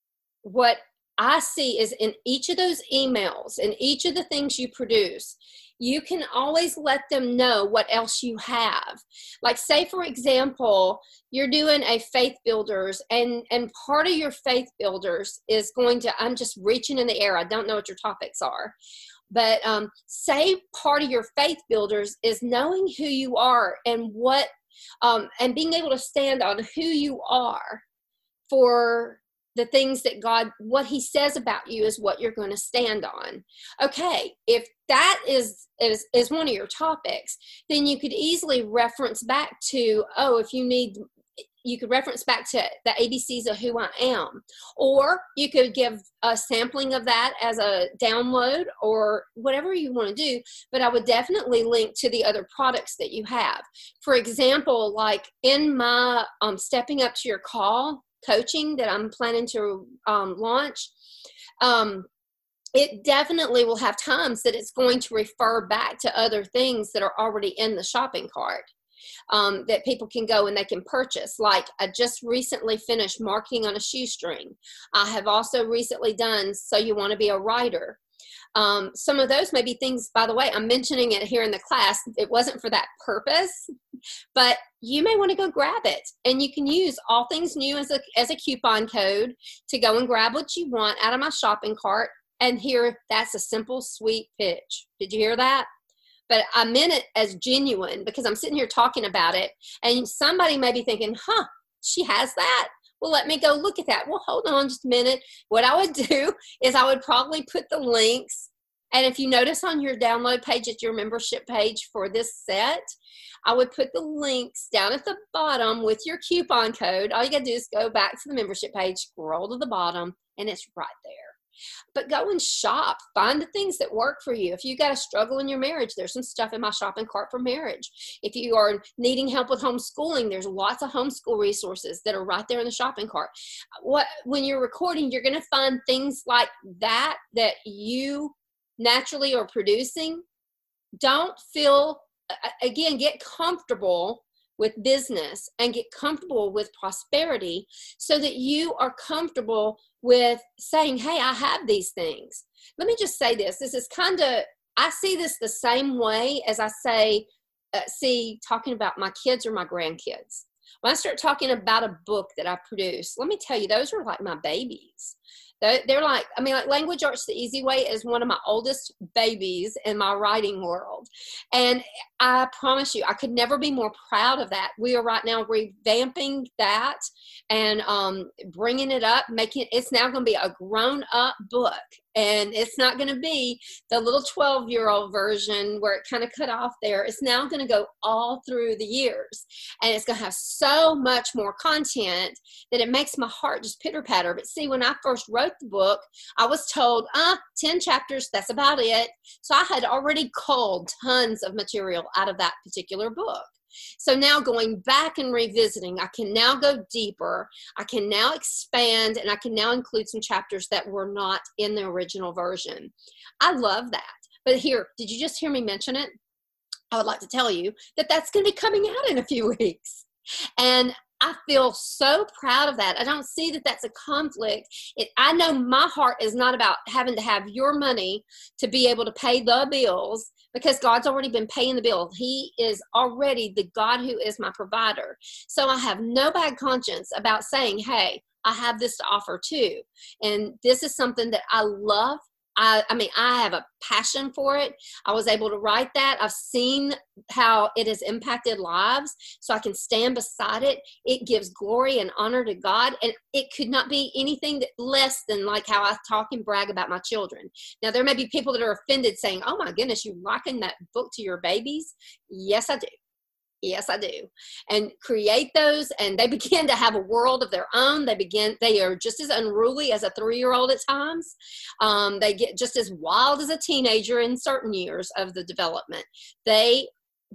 I see is in each of those emails and each of the things you produce, you can always let them know what else you have. Like, say, for example, you're doing a faith builders, and part of your faith builders is going to, I'm just reaching in the air. I don't know what your topics are. But say part of your faith builders is knowing who you are and what, and being able to stand on who you are for the things that God, what he says about you is what you're going to stand on. Okay, if that is one of your topics, then you could easily reference back to, if you need, you could reference back to the ABCs of who I am. Or you could give a sampling of that as a download or whatever you want to do. But I would definitely link to the other products that you have. For example, like in my Stepping Up to Your Call coaching that I'm planning to launch, it definitely will have times that it's going to refer back to other things that are already in the shopping cart. That people can go and they can purchase. Like, I just recently finished Marketing on a Shoestring. I have also recently done So You Want to Be a Writer. Some of those may be things, by the way, I'm mentioning it here in the class. It wasn't for that purpose, but you may want to go grab it, and you can use All Things New as a coupon code to go and grab what you want out of my shopping cart. And here, that's a simple, sweet pitch. Did you hear that? But I meant it as genuine because I'm sitting here talking about it, and somebody may be thinking, she has that? Well, let me go look at that. Well, hold on just a minute. What I would do is I would probably put the links, and if you notice on your download page at your membership page for this set, I would put the links down at the bottom with your coupon code. All you got to do is go back to the membership page, scroll to the bottom, and it's right there. But go and shop. Find the things that work for you. If you got a struggle in your marriage, there's some stuff in my shopping cart for marriage. If you are needing help with homeschooling, there's lots of homeschool resources that are right there in the shopping cart. When you're recording, you're going to find things like that you naturally are producing. Don't feel, again, get comfortable with business and get comfortable with prosperity so that you are comfortable with saying, hey, I have these things. Let me just say this. This is kind of, I see this the same way as I see talking about my kids or my grandkids. When I start talking about a book that I produce, let me tell you, those are like my babies. They're like, like Language Arts the Easy Way is one of my oldest babies in my writing world. And I promise you, I could never be more proud of that. We are right now revamping that and bringing it up, it's now going to be a grown-up book. And it's not going to be the little 12-year-old version where it kind of cut off there. It's now going to go all through the years. And it's going to have so much more content that it makes my heart just pitter-patter. But see, when I first wrote the book, I was told, 10 chapters, that's about it. So I had already culled tons of material out of that particular book. So now going back and revisiting, I can now go deeper, I can now expand, and I can now include some chapters that were not in the original version. I love that. But here, did you just hear me mention it? I would like to tell you that that's going to be coming out in a few weeks. And I feel so proud of that. I don't see that that's a conflict. I know my heart is not about having to have your money to be able to pay the bills, because God's already been paying the bill. He is already the God who is my provider. So I have no bad conscience about saying, hey, I have this to offer too. And this is something that I love. I have a passion for it. I was able to write that. I've seen how it has impacted lives, so I can stand beside it. It gives glory and honor to God, and it could not be anything less than like how I talk and brag about my children. Now, there may be people that are offended saying, oh my goodness, you liken that book to your babies? Yes, I do. Yes, I do. And create those, and they begin to have a world of their own. They are just as unruly as a 3-year-old at times. They get just as wild as a teenager in certain years of the development. They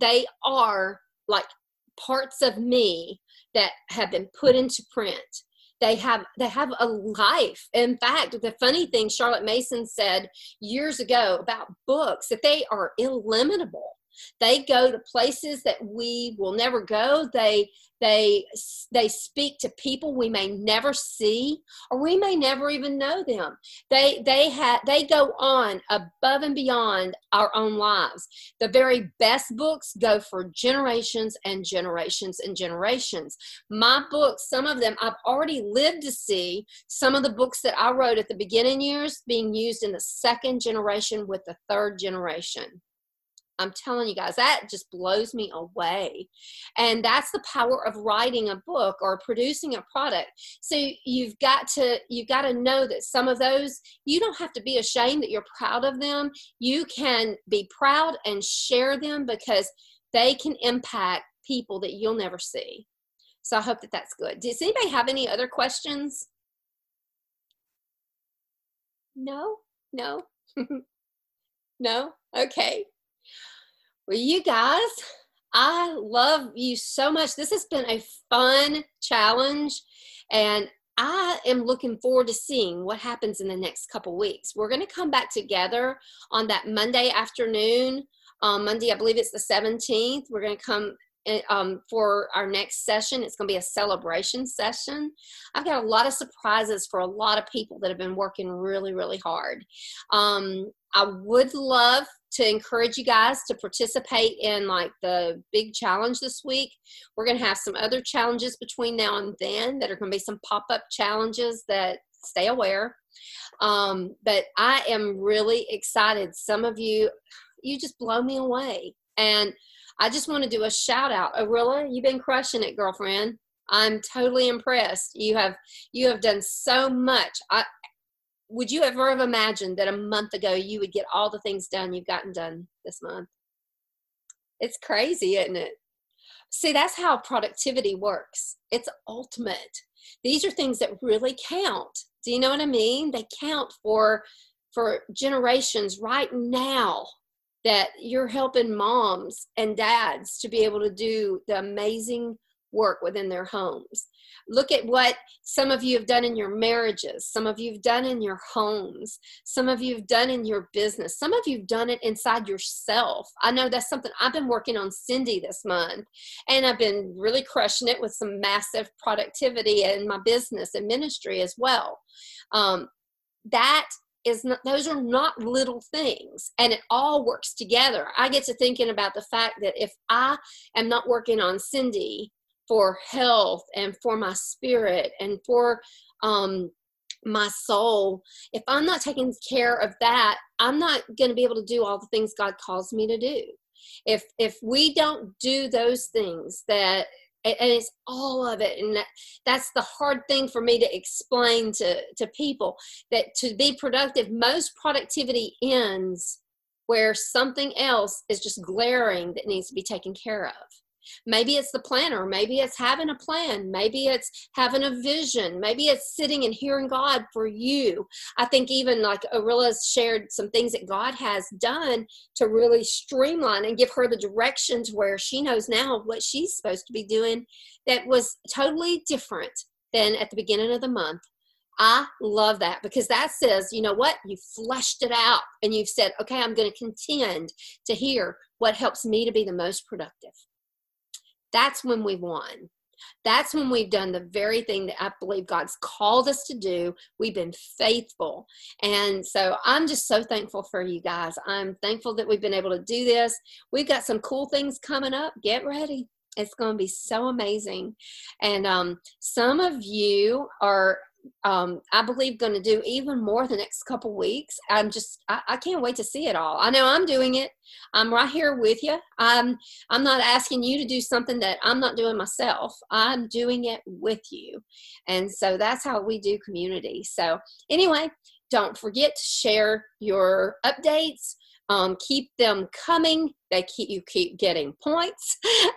are like parts of me that have been put into print. They have a life. In fact, the funny thing Charlotte Mason said years ago about books, that they are illimitable. They go to places that we will never go. They speak to people we may never see, or we may never even know them. They go on above and beyond our own lives. The very best books go for generations and generations and generations. My books, some of them I've already lived to see. Some of the books that I wrote at the beginning years being used in the second generation with the third generation. I'm telling you guys, that just blows me away. And that's the power of writing a book or producing a product. So you've got to know that some of those, you don't have to be ashamed that you're proud of them. You can be proud and share them because they can impact people that you'll never see. So I hope that that's good. Does anybody have any other questions? No? No? No? Okay. Well, you guys, I love you so much. This has been a fun challenge, and I am looking forward to seeing what happens in the next couple weeks. We're going to come back together on that Monday afternoon. Monday, I believe it's the 17th. We're going to come for our next session. It's going to be a celebration session. I've got a lot of surprises for a lot of people that have been working really, really hard. I would love to encourage you guys to participate in like the big challenge this week. We're going to have some other challenges between now and then that are going to be some pop-up challenges that stay aware. But I am really excited. Some of you just blow me away. And I just want to do a shout out. Arilla, you've been crushing it, girlfriend. I'm totally impressed. You have done so much. Would you ever have imagined that a month ago you would get all the things done you've gotten done this month? It's crazy, isn't it? See, that's how productivity works. It's ultimate. These are things that really count. Do you know what I mean? They count for generations right now, that you're helping moms and dads to be able to do the amazing work within their homes. Look at what some of you have done in your marriages. Some of you have done in your homes. Some of you have done in your business. Some of you have done it inside yourself. I know that's something I've been working on Cindy this month, and I've been really crushing it with some massive productivity in my business and ministry as well. Those are not little things, and it all works together. I get to thinking about the fact that if I am not working on Cindy for health and for my spirit and for my soul, if I'm not taking care of that, I'm not going to be able to do all the things God calls me to do. If we don't do those things, and it's all of it, and that's the hard thing for me to explain to people, that to be productive, most productivity ends where something else is just glaring that needs to be taken care of. Maybe it's the planner. Maybe it's having a plan. Maybe it's having a vision. Maybe it's sitting and hearing God for you. I think even like Arilla's shared some things that God has done to really streamline and give her the directions where she knows now what she's supposed to be doing that was totally different than at the beginning of the month. I love that, because that says, you know what, you fleshed it out and you've said, okay, I'm going to contend to hear what helps me to be the most productive. That's when we won. That's when we've done the very thing that I believe God's called us to do. We've been faithful. And so I'm just so thankful for you guys. I'm thankful that we've been able to do this. We've got some cool things coming up. Get ready. It's going to be so amazing. And some of you are, I believe, going to do even more the next couple weeks. I can't wait to see it all. I know I'm doing it. I'm right here with you. I'm not asking you to do something that I'm not doing myself. I'm doing it with you. And so that's how we do community. So anyway, don't forget to share your updates. Keep them coming. You keep getting points.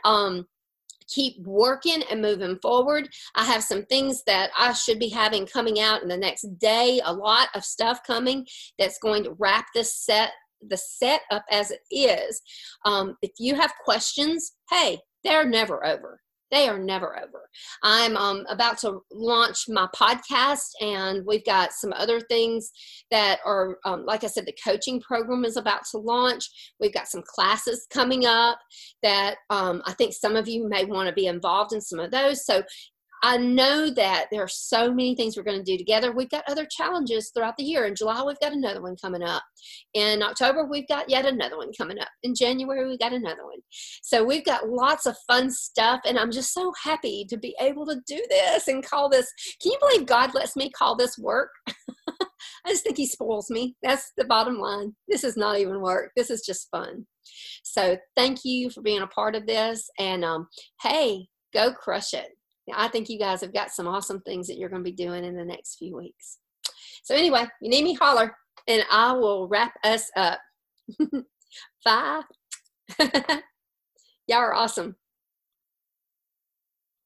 Keep working and moving forward. I have some things that I should be having coming out in the next day, a lot of stuff coming that's going to wrap the set up as it is. If you have questions, hey, they're never over. They are never over. I'm about to launch my podcast, and we've got some other things that are, like I said, the coaching program is about to launch. We've got some classes coming up that I think some of you may want to be involved in some of those. So I know that there are so many things we're going to do together. We've got other challenges throughout the year. In July, we've got another one coming up. In October, we've got yet another one coming up. In January, we got another one. So we've got lots of fun stuff, and I'm just so happy to be able to do this and call this. Can you believe God lets me call this work? I just think he spoils me. That's the bottom line. This is not even work. This is just fun. So thank you for being a part of this, and hey, go crush it. I think you guys have got some awesome things that you're going to be doing in the next few weeks. So anyway, you need me, holler, and I will wrap us up. Bye. Y'all are awesome.